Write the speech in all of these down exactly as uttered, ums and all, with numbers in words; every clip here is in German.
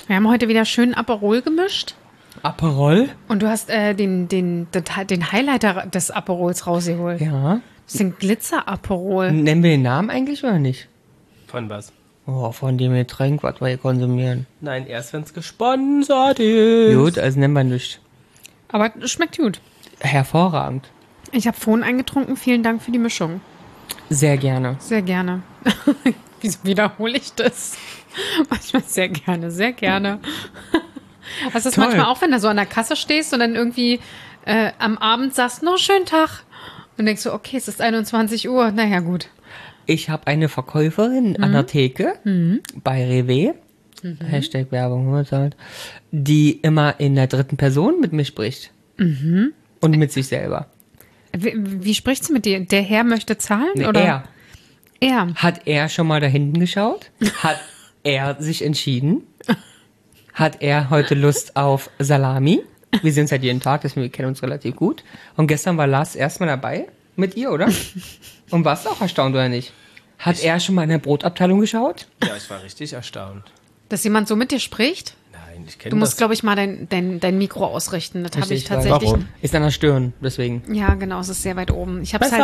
Wir haben heute wieder schön Aperol gemischt. Aperol? Und du hast äh, den, den, den, den Highlighter des Aperols rausgeholt. Ja. Das ist ein Glitzer-Aperol. Nennen wir den Namen eigentlich oder nicht? Von was? Oh, von dem Getränk, was wir hier konsumieren. Nein, erst wenn es gesponsert ist. Gut, also nennen wir nicht. Aber es schmeckt gut. Hervorragend. Ich habe vorhin eingetrunken. Vielen Dank für die Mischung. Sehr gerne. Sehr gerne. Wieso wiederhole ich das? Manchmal sehr gerne, sehr gerne. Hast du das Toll. manchmal auch, wenn du so an der Kasse stehst und dann irgendwie äh, am Abend sagst, noch schönen Tag. Und denkst du, okay, es ist einundzwanzig Uhr. Naja, gut. Ich habe eine Verkäuferin mhm. an der Theke mhm. bei Rewe, mhm. Hashtag Werbung, die immer in der dritten Person mit mir spricht. Mhm. Und mit sich selber. Wie, wie spricht sie mit dir? Der Herr möchte zahlen? Nee, oder? Er. Er. Hat er schon mal da hinten geschaut? Hat er sich entschieden? Hat er heute Lust auf Salami? Wir sehen es halt jeden Tag, deswegen wir kennen uns relativ gut. Und gestern war Lars erstmal dabei mit ihr, oder? Und warst du auch erstaunt, oder nicht? Hat ich er schon mal in der Brotabteilung geschaut? Ja, ich war richtig erstaunt. Dass jemand so mit dir spricht? Nein, ich kenne das. Du musst, glaube ich, mal dein, dein, dein Mikro ausrichten. Das habe ich tatsächlich. Warum? Ist an der Stirn, deswegen. Ja, genau, es ist sehr weit oben. Ich habe es halt.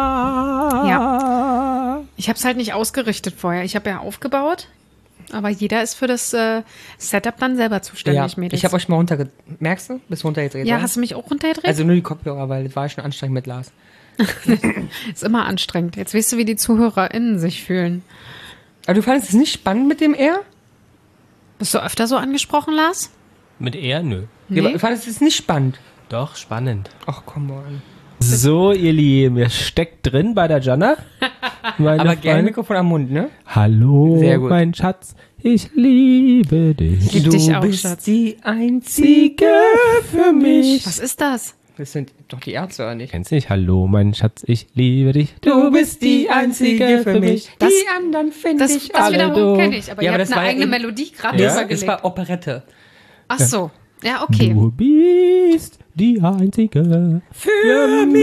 Ja. Ich habe es halt nicht ausgerichtet vorher. Ich habe ja aufgebaut. Aber jeder ist für das äh, Setup dann selber zuständig, Ja, Mädels. ich habe euch mal runtergedreht. Merkst du? Bist runtergedreht? Ja, oder? hast du mich auch runtergedreht? Also nur die Kopfhörer, weil das war schon anstrengend mit Lars. Ist immer anstrengend. Jetzt weißt du, wie die ZuhörerInnen sich fühlen. Aber du fandest es nicht spannend mit dem R? Bist du öfter so angesprochen, Lars? Mit er? Nö. Nee. Ja, du fandest es nicht spannend? Doch, spannend. Ach, komm on. So, ihr Lieben, ihr steckt drin bei der Jana. Aber gerne Mikrofon am Mund, ne? Hallo, Sehr gut. mein Schatz, ich liebe dich. Ich lieb du dich auch, bist Schatz. die einzige für mich. Was ist das? Das sind doch die Ärzte, oder nicht? Kennst du nicht? Hallo, mein Schatz, ich liebe dich. Du bist die einzige für mich. Das- die anderen finde Das, ich das alle wiederum doof. kenne ich. Aber Ja, ihr aber habt das eine war ja eigene eben- Melodie gerade Ja? Das übergelegt. war Operette. Ach so. Ja, okay. Du bist die einzige Für mich.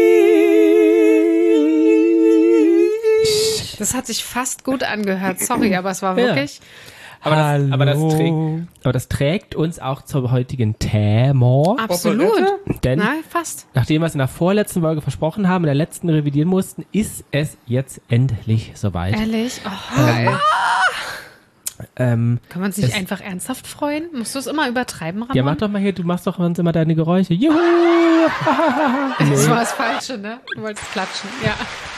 Das hat sich fast gut angehört. Sorry, aber es war Ja. wirklich... Aber das, aber, das Hallo. trägt, aber das trägt uns auch zum heutigen Thema. Absolut. Operette? Denn Na, fast. nachdem wir es in der vorletzten Folge versprochen haben, in der letzten revidieren mussten, ist es jetzt endlich soweit. Ehrlich? Oh, geil. Ähm, Kann man sich es- einfach ernsthaft freuen? Musst du es immer übertreiben, Ramon? ja, mach doch mal hier, du machst doch sonst immer deine Geräusche. Juhu! Das war das Falsche, ne? Du wolltest klatschen. Ja.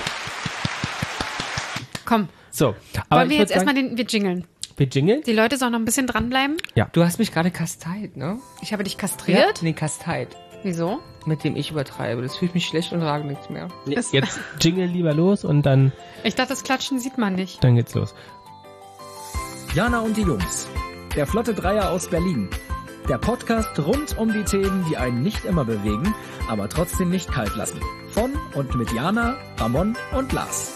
Komm, So, aber wollen wir ich jetzt würd erstmal sagen, den... Wir jingeln. wir jingeln? Die Leute sollen noch ein bisschen dranbleiben. Du hast mich gerade kasteit, ne? Ich habe dich kastriert. Nee, kasteit. Wieso? Mit dem ich übertreibe. Das fühlt mich schlecht und sage nichts mehr. Ist- Jetzt jingle lieber los und dann, Ich dachte, das Klatschen sieht man nicht. dann geht's los. Jana und die Jungs. Der Flotte Dreier aus Berlin. Der Podcast rund um die Themen, die einen nicht immer bewegen, aber trotzdem nicht kalt lassen. Von und mit Jana, Ramon und Lars.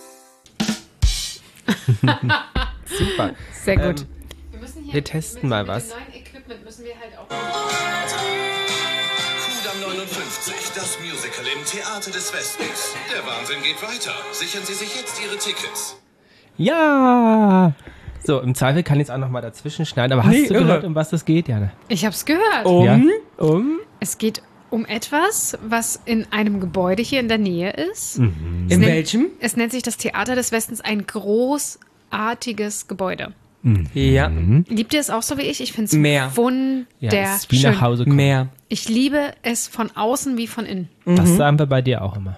Super. Sehr gut. Ähm, wir, müssen hier wir testen mal was. Mit dem neuen Equipment müssen wir halt auch... Kudamm neunundfünfzig, das Musical im Theater des Westens. Der Wahnsinn geht weiter. Sichern Sie sich jetzt Ihre Tickets. Ja! So, im Zweifel kann ich es auch noch mal dazwischen schneiden, aber hast Nee, du irre. gehört, um was es geht, Jana? Ich hab's gehört. Um? Ja? Um? Es geht um etwas, was in einem Gebäude hier in der Nähe ist. Mhm. In nennt- welchem? Es nennt sich das Theater des Westens, ein großartiges Gebäude. Ja. Liebt ihr es auch so wie ich? Ich finde es Mehr. Ja, es ist wie wunderschön. nach Hause kommen. Mehr. Ich liebe es von außen wie von innen. Das sagen wir bei dir auch immer.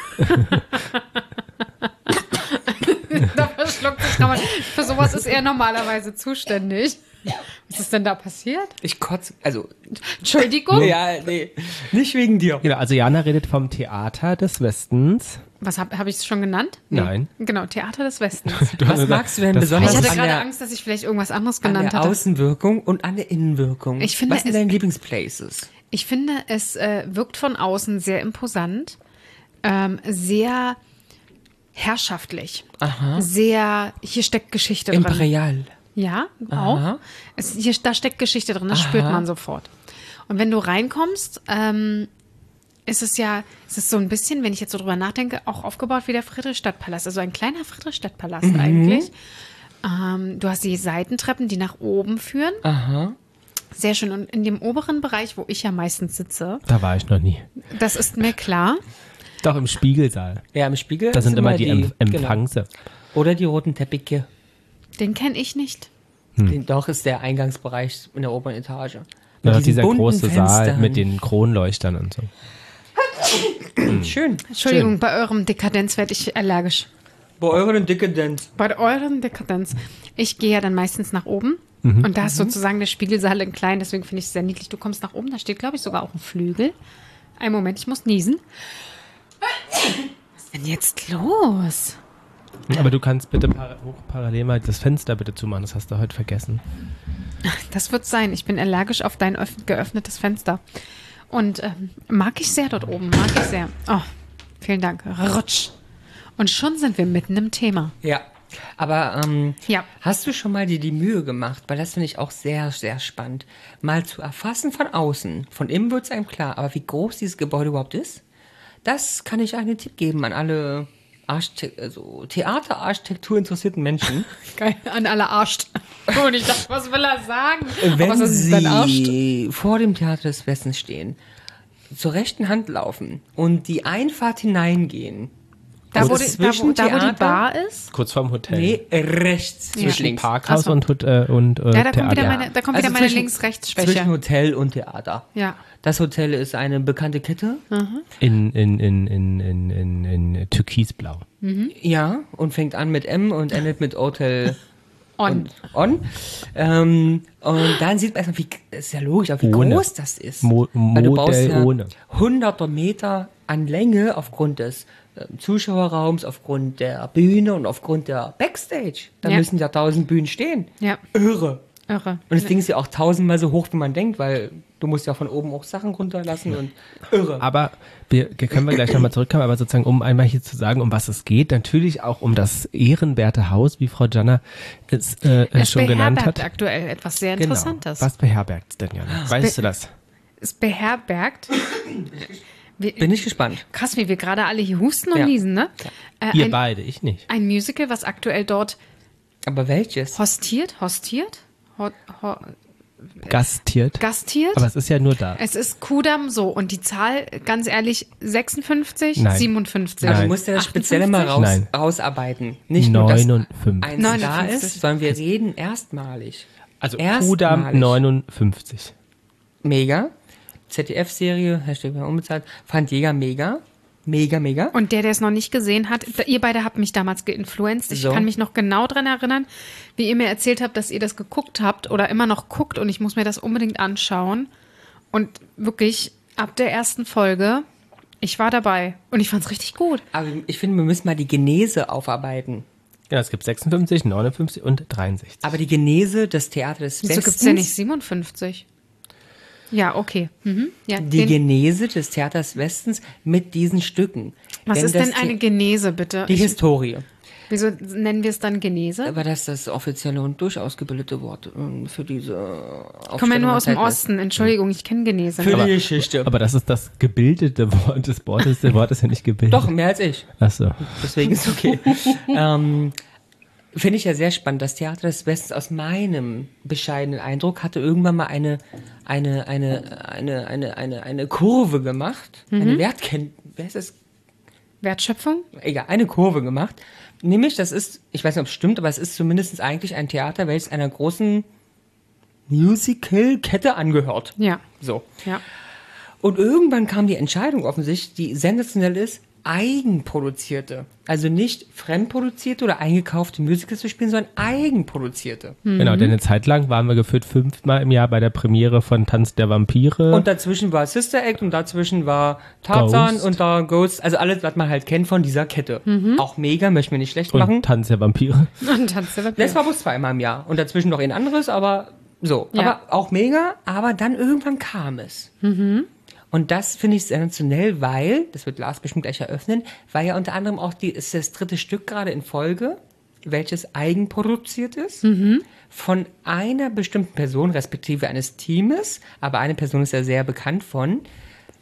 Da verschluckt sich nochmal. Für sowas ist er normalerweise zuständig. Was ist denn da passiert? Ich kotze. Also. Entschuldigung? Ja, nee. Nicht wegen dir. Genau, also Jana redet vom Theater des Westens. Was habe hab ich es schon genannt? Nein. Genau, Theater des Westens. Du hast Was gesagt, magst du denn das besonders Ich hatte an gerade der, Angst, dass ich vielleicht irgendwas anderes an genannt der hatte. Außenwirkung und an der Innenwirkung? Ich finde, Was sind es- deine Lieblingsplaces? Ich finde, es äh, wirkt von außen sehr imposant, ähm, sehr herrschaftlich, Aha. sehr, hier steckt Geschichte drin. Imperial. Ja, Aha. auch. Es, hier, da steckt Geschichte drin, das spürt man sofort. Und wenn du reinkommst, ähm, ist es ja, es ist so ein bisschen, wenn ich jetzt so drüber nachdenke, auch aufgebaut wie der Friedrichstadtpalast. Also ein kleiner Friedrichstadtpalast eigentlich. Ähm, du hast die Seitentreppen, die nach oben führen. Aha. Sehr schön. Und in dem oberen Bereich, wo ich ja meistens sitze, Da war ich noch nie. das ist mir klar. Doch im Spiegelsaal. Ja, im Spiegel. Das sind ist immer die, Empf genau. Empfangse. Oder die roten Teppiche. Den kenne ich nicht. Den, doch ist der Eingangsbereich in der oberen Etage. Mit Ja, diesen dieser bunten große Saal Fenstern. mit den Kronleuchtern und so. Schön. Entschuldigung, Schön. bei eurem Dekadenz werde ich allergisch. Bei euren Dekadenz. Bei euren Dekadenz. Ich gehe ja dann meistens nach oben. Mhm. Und da ist sozusagen der Spiegelsaal in klein. Deswegen finde ich es sehr niedlich. Du kommst nach oben, da steht, glaube ich, sogar auch ein Flügel. Einen Moment, ich muss niesen. Was ist denn jetzt los? Aber du kannst bitte par hoch parallel mal das Fenster bitte zumachen. Das hast du heute vergessen. Das wird sein. Ich bin allergisch auf dein öff- geöffnetes Fenster. Und ähm, mag ich sehr dort oben. Mag ich sehr. Oh, vielen Dank. Rutsch. Und schon sind wir mitten im Thema. Ja. Aber ähm, Ja. hast du schon mal dir die Mühe gemacht, weil das finde ich auch sehr, sehr spannend, mal zu erfassen von außen. Von innen wird es einem klar, aber wie groß dieses Gebäude überhaupt ist, das kann ich einen Tipp geben an alle Archite also Theaterarchitektur interessierten Menschen. Geil. An alle arscht. Und ich dachte, was will er sagen? Wenn Aber was ist denn arscht? Sie vor dem Theater des Westens stehen, zur rechten Hand laufen und die Einfahrt hineingehen, Da, wo, Also die, da, wo, zwischen da, wo die Theater- Bar ist? Kurz vorm Hotel. nee, rechts, Ja. zwischen links. Parkhaus Ach so. und, Hot- äh, und äh, Ja, da kommt Theater. wieder meine, da kommt Also wieder meine zwischen- Links-Rechts-Schwäche. Zwischen Hotel und Theater. Ja. Das Hotel ist eine bekannte Kette. In, in, in, in, in, in, in Türkisblau. Ja, und fängt an mit M und endet mit Hotel On. und On. Ähm, und dann sieht man erstmal, wie, das ist ja logisch, aber wie Ohne. groß das ist. Mo- Weil du baust Modell ja ohne. hunderte Meter an Länge aufgrund des ähm, Zuschauerraums, aufgrund der Bühne und aufgrund der Backstage. Da Ja. müssen ja tausend Bühnen stehen. Ja, Irre. irre. Und das Ding ist ja auch tausendmal so hoch, wie man denkt, weil du musst ja von oben auch Sachen runterlassen und irre. Aber wir können wir gleich nochmal zurückkommen, aber sozusagen, um einmal hier zu sagen, um was es geht, natürlich auch um das ehrenwerte Haus, wie Frau Janna es äh, Es schon genannt beherbergt hat. aktuell etwas sehr Genau. Interessantes. Was beherbergt denn, Jana? Weißt du das? Es beherbergt. Wie, Bin ich gespannt. krass, wie wir gerade alle hier husten und Ja. niesen, ne? Äh, Ihr ein, beide, ich nicht. ein Musical, was aktuell dort Aber welches? hostiert, hostiert, ho, ho, Gastiert. gastiert. Aber es ist ja nur da. Es ist Kudam so. Und die Zahl, ganz ehrlich, sechsundfünfzig, Nein. siebenundfünfzig. Aber Nein. du musst ja das Spezielle mal raus, Nein. rausarbeiten. Nicht nur, dass neunundfünfzig. eins da neunundfünfzig. ist, sondern wir reden erstmalig. Also erstmalig. Kudam neunundfünfzig. Mega. Z D F-Serie, Hashtag mal unbezahlt, fand Jäger mega. Mega, mega. Und der, der es noch nicht gesehen hat, da- ihr beide habt mich damals geinfluenced. Ich So. kann mich noch genau dran erinnern, wie ihr mir erzählt habt, dass ihr das geguckt habt oder immer noch guckt und ich muss mir das unbedingt anschauen. Und wirklich, ab der ersten Folge, ich war dabei und ich fand es richtig gut. Aber ich finde, wir müssen mal die Genese aufarbeiten. Ja, es gibt sechsundfünfzig, neunundfünfzig und dreiundsechzig. Aber die Genese des Theaters des Wieso Westens. gibt es ja nicht siebenundfünfzig? Ja, okay. Mhm. Ja, Die den, Genese des Theaters Westens mit diesen Stücken. was ist das denn eine The- Genese, bitte? Die Ich, Historie. wieso nennen wir es dann Genese? Aber das ist das offizielle und durchaus gebildete Wort ähm, für diese Ich komme ja nur aus dem Aufstellung. Osten. Entschuldigung, ich kenne Genese. Für nicht. die Geschichte. Aber das ist das gebildete Wort des Wortes. Das Wort ist ja nicht gebildet. Doch, mehr als ich. Ach so. Deswegen ist okay. ähm, Finde ich ja sehr spannend. Das Theater des Westens aus meinem bescheidenen Eindruck hatte irgendwann mal eine, eine, eine, eine, eine, eine, eine Kurve gemacht. Eine Wertken... Wer ist das? Wertschöpfung? Egal, eine Kurve gemacht. Nämlich, das ist, ich weiß nicht, ob es stimmt, aber es ist zumindest eigentlich ein Theater, welches einer großen Musical-Kette angehört. Ja. So. Ja. Und irgendwann kam die Entscheidung offensichtlich, die sensationell ist, eigenproduzierte. Also nicht fremdproduzierte oder eingekaufte Musicals zu spielen, sondern eigenproduzierte. Genau, denn eine Zeit lang waren wir geführt fünfmal im Jahr bei der Premiere von Tanz der Vampire. Und dazwischen war Sister Act und dazwischen war Tarzan Ghost. und da Ghost. Also alles, was man halt kennt von dieser Kette. Auch mega, möchte mir nicht schlecht und machen. Tanz der Vampire. Und Tanz der Vampire. Das war bloß zweimal im Jahr. Und dazwischen noch ein anderes, aber so. Ja. Aber auch mega, aber dann irgendwann kam es. Und das finde ich sensationell, weil, das wird Lars bestimmt gleich eröffnen, weil ja unter anderem auch die, ist das dritte Stück gerade in Folge, welches eigenproduziert ist, von einer bestimmten Person, respektive eines Teames, aber eine Person ist ja sehr bekannt von,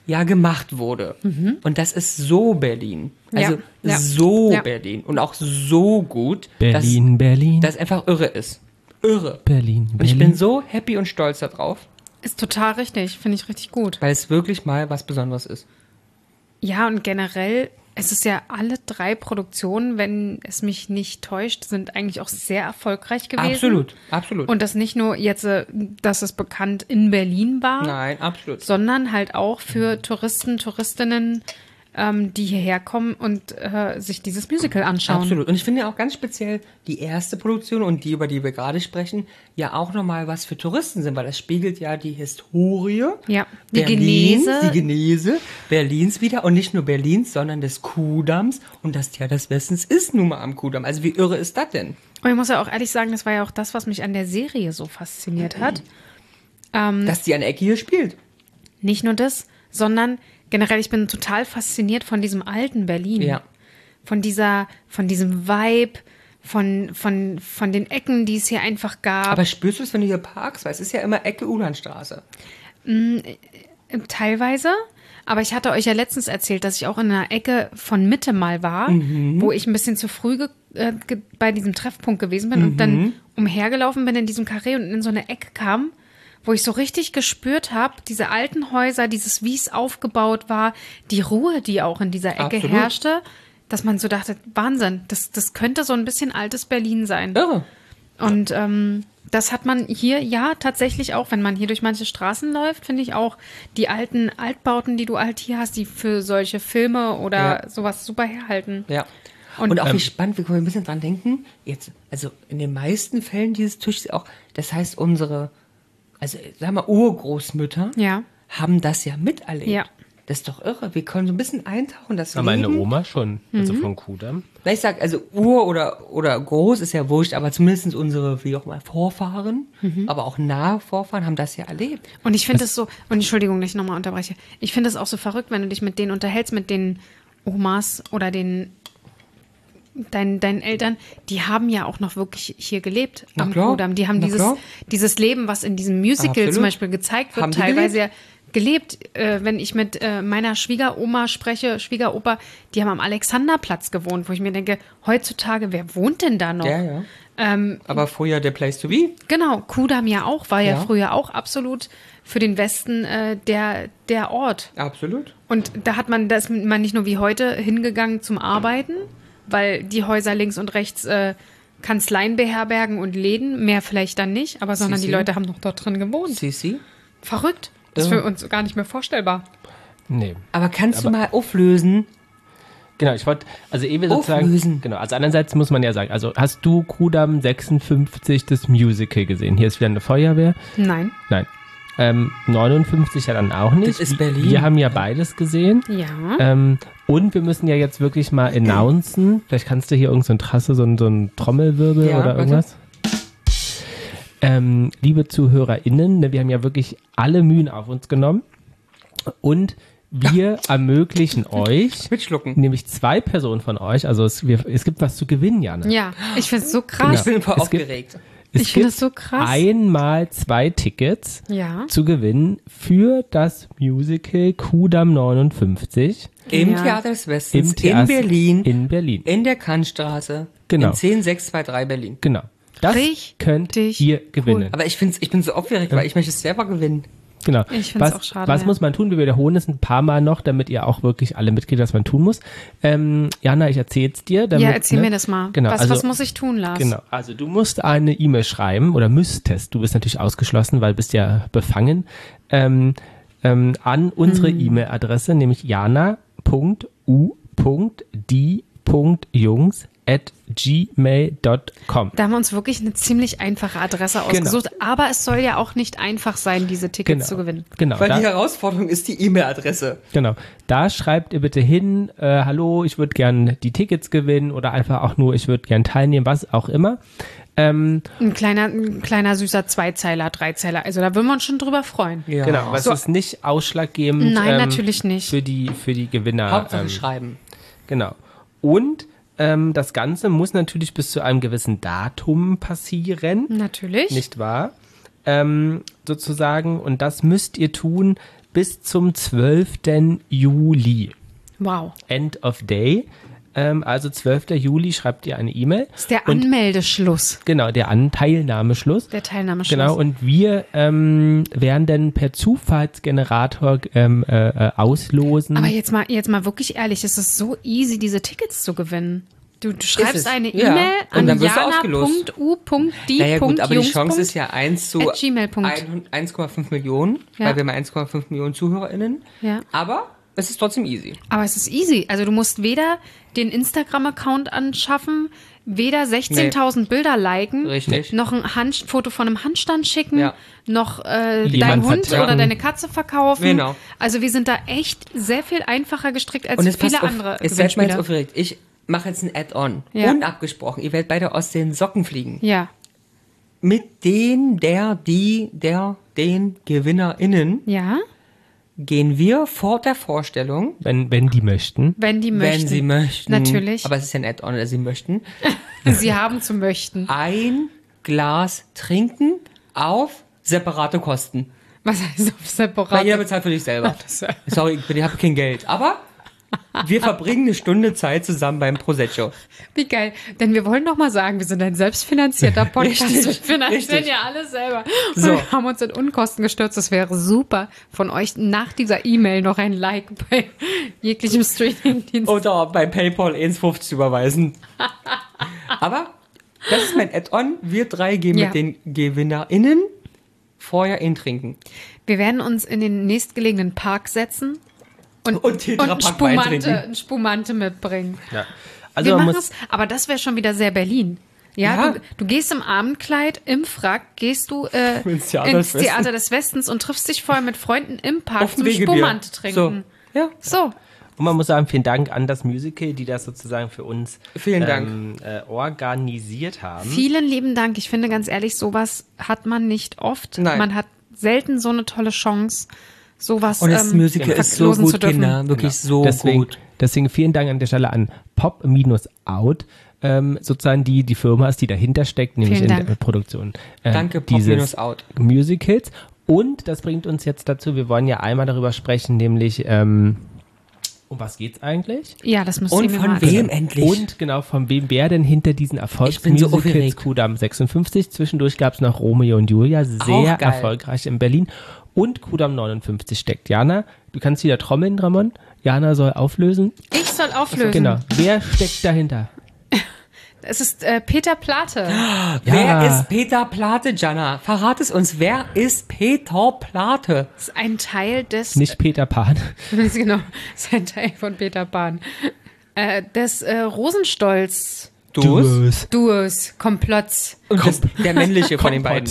ja gemacht wurde. Und das ist so Berlin. Also Ja, ja. so Ja. Berlin. Und auch so gut, Berlin, dass Berlin, das einfach irre ist. Irre. Berlin, Und ich Berlin. bin so happy und stolz darauf, Ist total richtig, finde ich richtig gut. weil es wirklich mal was Besonderes ist. Ja, und generell, es ist ja alle drei Produktionen, wenn es mich nicht täuscht, sind eigentlich auch sehr erfolgreich gewesen. Absolut, absolut. Und das nicht nur jetzt, äh, dass es bekannt in Berlin war, Nein, absolut. sondern halt auch für Touristen, Touristinnen, ähm, die hierher kommen und äh, sich dieses Musical anschauen. Absolut. Und ich finde ja auch ganz speziell die erste Produktion und die, über die wir gerade sprechen, ja auch nochmal was für Touristen sind, weil das spiegelt ja die Historie. Ja, die Berlins, Genese. Die Genese Berlins wieder und nicht nur Berlins, sondern des Kuhdamms. Und das Theater des Westens ist nun mal am Kuhdamm. Also wie irre ist das denn? Und ich muss ja auch ehrlich sagen, das war ja auch das, was mich an der Serie so fasziniert hat. Ähm, Dass die an der Ecke hier spielt. Nicht nur das, sondern generell, ich bin total fasziniert von diesem alten Berlin. Ja. Von dieser, von diesem Vibe, von, von, von den Ecken, die es hier einfach gab. Aber spürst du es, wenn du hier parkst? Weil es ist ja immer Ecke Ulandstraße. Teilweise. Aber ich hatte euch ja letztens erzählt, dass ich auch in einer Ecke von Mitte mal war, wo ich ein bisschen zu früh ge äh, ge bei diesem Treffpunkt gewesen bin und dann umhergelaufen bin in diesem Karree und in so eine Ecke kam, wo ich so richtig gespürt habe, diese alten Häuser, dieses, wie es aufgebaut war, die Ruhe, die auch in dieser Ecke Absolut. herrschte, dass man so dachte, Wahnsinn, das, das könnte so ein bisschen altes Berlin sein. Irre. Und ähm, das hat man hier, ja, tatsächlich auch, wenn man hier durch manche Straßen läuft, finde ich auch die alten Altbauten, die du halt hier hast, die für solche Filme oder Ja. sowas super herhalten. Ja. Und- Und, auch Ähm, wie spannend, wir können ein bisschen dran denken. Jetzt, also in den meisten Fällen dieses Tischs auch, das heißt, unsere, also sagen wir Urgroßmütter Ja. haben das ja miterlebt. Ja. Das ist doch irre. Wir können so ein bisschen eintauchen, das Aber meine Leben. Oma schon, also Mhm. von Kudamm. Na, ich sag, also Ur oder, oder groß ist ja wurscht, aber zumindest unsere, wie auch mal, Vorfahren, Mhm. aber auch nahe Vorfahren haben das ja erlebt. Und ich finde es so, und Entschuldigung, dass ich nochmal unterbreche, ich finde es auch so verrückt, wenn du dich mit denen unterhältst, mit den Omas oder den deinen, deinen Eltern, die haben ja auch noch wirklich hier gelebt Na am klar, Kudamm. Die haben na dieses, klar. dieses Leben, was in diesem Musical Absolut. zum Beispiel gezeigt wird, Haben die teilweise ja gelebt. Äh, wenn ich mit äh, meiner Schwiegeroma spreche, Schwiegeropa, die haben am Alexanderplatz gewohnt, wo ich mir denke, heutzutage, wer wohnt denn da noch? Ja, ja. Ähm, Aber früher der Place to be. Genau, Kudamm ja auch, war ja, Ja. früher auch absolut für den Westen äh, der, der Ort. Absolut. Und da hat man, da ist man nicht nur wie heute hingegangen zum Arbeiten, weil die Häuser links und rechts äh, Kanzleien beherbergen und Läden, mehr vielleicht dann nicht, aber sondern die Sissi. Leute haben noch dort drin gewohnt. Sisi. Verrückt. Das ist Ja. für uns gar nicht mehr vorstellbar. Nee. Aber kannst Aber- du mal auflösen? Genau, ich wollte, also Ewe sozusagen, Auflösen. genau, also andererseits muss man ja sagen, also hast du Kudamm sechsundfünfzig das Musical gesehen? Hier ist wieder eine Feuerwehr. Nein. Nein. Ähm, neunundfünfzig ja dann auch nicht. Das ist Berlin. Wir haben ja beides gesehen. Ja. Ähm, und wir müssen ja jetzt wirklich mal announcen, vielleicht kannst du hier irgend so ein Trasse, so ein, so ein Trommelwirbel Ja, oder warte. irgendwas. Ähm, liebe ZuhörerInnen, ne, wir haben ja wirklich alle Mühen auf uns genommen und wir ermöglichen euch, Mitschlucken. nämlich zwei Personen von euch, also es, wir, es gibt was zu gewinnen, Jana. Ja, ich finde es so Ich krass. bin voll Es gibt- aufgeregt. Es Ich finde gibt das so krass. einmal zwei Tickets Ja. zu gewinnen für das Musical Kudamm neunundfünfzig Im Ja. Theater des im Westens Theater in Berlin, in, In Berlin. der Kantstraße, Genau. in zehn sechs zwei drei Berlin. Genau. Das Richtig könnt ihr gewinnen. Aber ich, find's, ich bin so aufgeregt, weil ich möchte es selber gewinnen. Genau. Ich find's was, auch schade, Was ja. muss man tun? Wir wiederholen es ein paar Mal noch, damit ihr auch wirklich alle mitkriegt, was man tun muss. Ähm, Jana, ich erzähl's dir. Damit, Ja, erzähl ne? mir das mal. Genau, was, also, was muss ich tun, Lars? Genau. Also du musst eine E-Mail schreiben oder müsstest. Du bist natürlich ausgeschlossen, weil du bist ja befangen. Ähm, ähm, an unsere Hm. E-Mail-Adresse, nämlich jana punkt u punkt die punkt jungs at gmail punkt com. Da haben wir uns wirklich eine ziemlich einfache Adresse ausgesucht. Aber es soll ja auch nicht einfach sein, diese Tickets zu gewinnen. Genau. Weil da- die Herausforderung ist die E-Mail-Adresse. Genau. Da schreibt ihr bitte hin, äh, hallo, ich würde gern die Tickets gewinnen oder einfach auch nur, ich würde gern teilnehmen, was auch immer. Ähm, Ein kleiner, ein kleiner süßer Zweizeiler, Dreizeiler. Also da würden wir uns schon drüber freuen. Ja. Genau, aber So. es ist nicht ausschlaggebend. Nein, ähm, natürlich nicht. Für die, für die Gewinner. Hauptsache ähm, schreiben. Genau. Und ähm, das Ganze muss natürlich bis zu einem gewissen Datum passieren. Natürlich. Nicht wahr? Ähm, sozusagen. Und das müsst ihr tun bis zum zwölften Juli. Wow. End of Day. Ähm, also zwölften Juli schreibt ihr eine E-Mail. Das ist der Und- Anmeldeschluss. Genau, der An Teilnahmeschluss. Der Teilnahmeschluss. Genau, und wir ähm, werden dann per Zufallsgenerator ähm, äh, äh, auslosen. Aber jetzt mal, jetzt mal wirklich ehrlich, es ist so easy, diese Tickets zu gewinnen. Du, du es. schreibst eine Ja. E-Mail Und an dann wirst du ausgelost. jana punkt u punkt die Naja gut, punkt aber die jungs Chance punkt ist ja eins zu at gmail punkt com. eins Komma fünf Millionen, Ja. weil wir haben eins Komma fünf Millionen ZuhörerInnen. Ja. Aber es ist trotzdem easy. Aber es ist easy. Also du musst weder den Instagram-Account anschaffen, weder sechzehntausend Bilder liken, Richtig. noch ein Hand Foto von einem Handstand schicken, Ja. noch äh, Jemand deinen Hund vertragen. oder deine Katze verkaufen. Genau. Also wir sind da echt sehr viel einfacher gestrickt als Und es viele passt auf, andere es seid mal jetzt Gewinnspiele. aufgeregt. Ich mache jetzt ein Add-on. Ja. Unabgesprochen. Ihr werdet beide aus den Socken fliegen. Ja, Mit den, der, die, der, den GewinnerInnen ja, gehen wir vor der Vorstellung, wenn, wenn die möchten. wenn die möchten. wenn sie möchten. Natürlich. Aber es ist ja ein Add-on, also sie möchten. Sie haben zu möchten. Ein Glas trinken auf separate Kosten. Was heißt auf separat? Weil jeder bezahlt für dich selber. Sorry, ich bin- ich habe kein Geld. Aber wir verbringen eine Stunde Zeit zusammen beim Prosecco. Wie geil. Denn wir wollen doch mal sagen, wir sind ein selbstfinanzierter Podcast. Richtig, Wir finanzieren richtig. ja alles selber. Und So. wir haben uns in Unkosten gestürzt. Es wäre super, von euch nach dieser E-Mail noch ein Like bei jeglichem Streaming-Dienst. Oder bei PayPal eins Komma fünfzig überweisen. Aber das ist mein Add-on. Wir drei gehen Ja. mit den GewinnerInnen vorher in trinken. Wir werden uns in den nächstgelegenen Park setzen und, Und Tetra und Pak Wein Spumante, trinken. ein Spumante mitbringen. Ja. Also wir man machen muss, es, aber das wäre schon wieder sehr Berlin. Ja, Ja. Du, du gehst im Abendkleid, im Frack, gehst du äh, Ins Theater ins des Westens. Theater des Westens und triffst dich vorher mit Freunden im Park Auf dem zum Wegebier. Spumante trinken. So. Ja. So. und man muss sagen, vielen Dank an das Musical, die das sozusagen für uns Vielen Dank. ähm, äh, organisiert haben. Vielen lieben Dank. Ich finde ganz ehrlich, sowas hat man nicht oft. Nein. Man hat selten so eine tolle Chance, sowas Und das ähm, Musical ist so verlosen zu gut, dürfen. Kinder. Wirklich so deswegen, gut. Deswegen vielen Dank an der Stelle an Pop-Out, ähm, sozusagen die die Firma ist, die dahinter steckt, nämlich Vielen in Dank. der Produktion äh, Danke, dieses Pop-Out. Musicals. Und das bringt uns jetzt dazu, wir wollen ja einmal darüber sprechen, nämlich ähm, um was geht's eigentlich? Ja, das müsst Und ihr mir von mal wem erzählen. endlich? Und genau, von wem wer denn hinter diesen Ich bin so Erfolgsmusicals aufgeregt. Kudam sechsundfünfzig, zwischendurch gab es noch Romeo und Julia, sehr Auch geil. erfolgreich in Berlin. Und Kudam neunundfünfzig steckt. Jana, du kannst wieder trommeln, Ramon. Jana soll auflösen. Ich soll auflösen. Genau. Wer steckt dahinter? Es ist äh, Peter Plate. Wer ist Peter Plate, Jana? Verrat es uns. Wer ist Peter Plate? Das ist ein Teil des... Nicht Peter Pan. genau, das ist ein Teil von Peter Pan. Äh, des äh, Rosenstolz... Du's. Duos, Komplotts. Und das, der männliche von den beiden.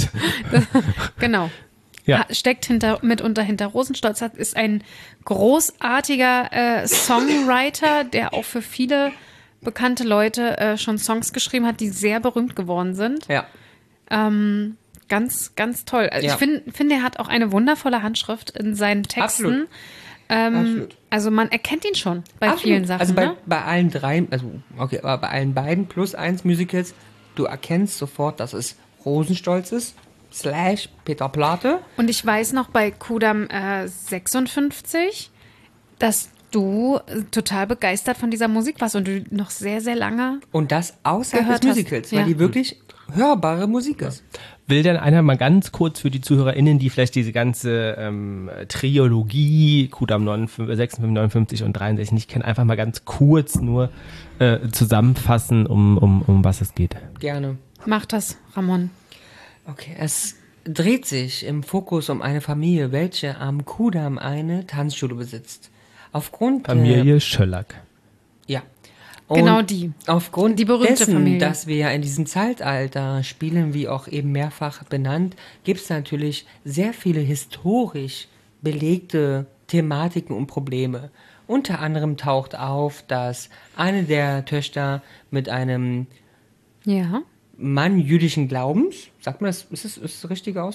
Genau. Ja. Ha- Steckt hinter, mitunter hinter Rosenstolz, hat, ist ein großartiger äh, Songwriter, der auch für viele bekannte Leute äh, schon Songs geschrieben hat, die sehr berühmt geworden sind. Ja. Ähm, ganz, ganz toll. Also Ja. Ich finde, find, er hat auch eine wundervolle Handschrift in seinen Texten. Absolut. Ähm, Absolut. Also man erkennt ihn schon bei Absolut. vielen Sachen. Also bei, ne? bei allen drei, also okay, aber bei allen beiden plus eins Musicals, du erkennst sofort, dass es Rosenstolz ist, slash Peter Plate. Und ich weiß noch bei Kudam äh, sechsundfünfzig, dass du äh, total begeistert von dieser Musik warst und du noch sehr, sehr lange. Und das außerhalb Gehört des hast. Musicals, Ja. weil die wirklich hörbare Musik ist. Will denn einer mal ganz kurz für die ZuhörerInnen, die vielleicht diese ganze ähm, Triologie, Kudam neunundfünfzig, sechsundfünfzig, neunundfünfzig und dreiundsechzig nicht kennen, einfach mal ganz kurz nur äh, zusammenfassen, um, um, um was es geht. Gerne. Mach das, Ramon. Okay, es dreht sich im Fokus um eine Familie, welche am Kudamm eine Tanzschule besitzt. Aufgrund Familie Schöllack. Der, ja. Genau die. Aufgrund Die berühmte dessen, Familie. dass wir ja in diesem Zeitalter spielen, wie auch eben mehrfach benannt, gibt es natürlich sehr viele historisch belegte Thematiken und Probleme. Unter anderem taucht auf, dass eine der Töchter mit einem Ja. Mann jüdischen Glaubens, sagt man das, ist das, ist das der richtige Ausdruck?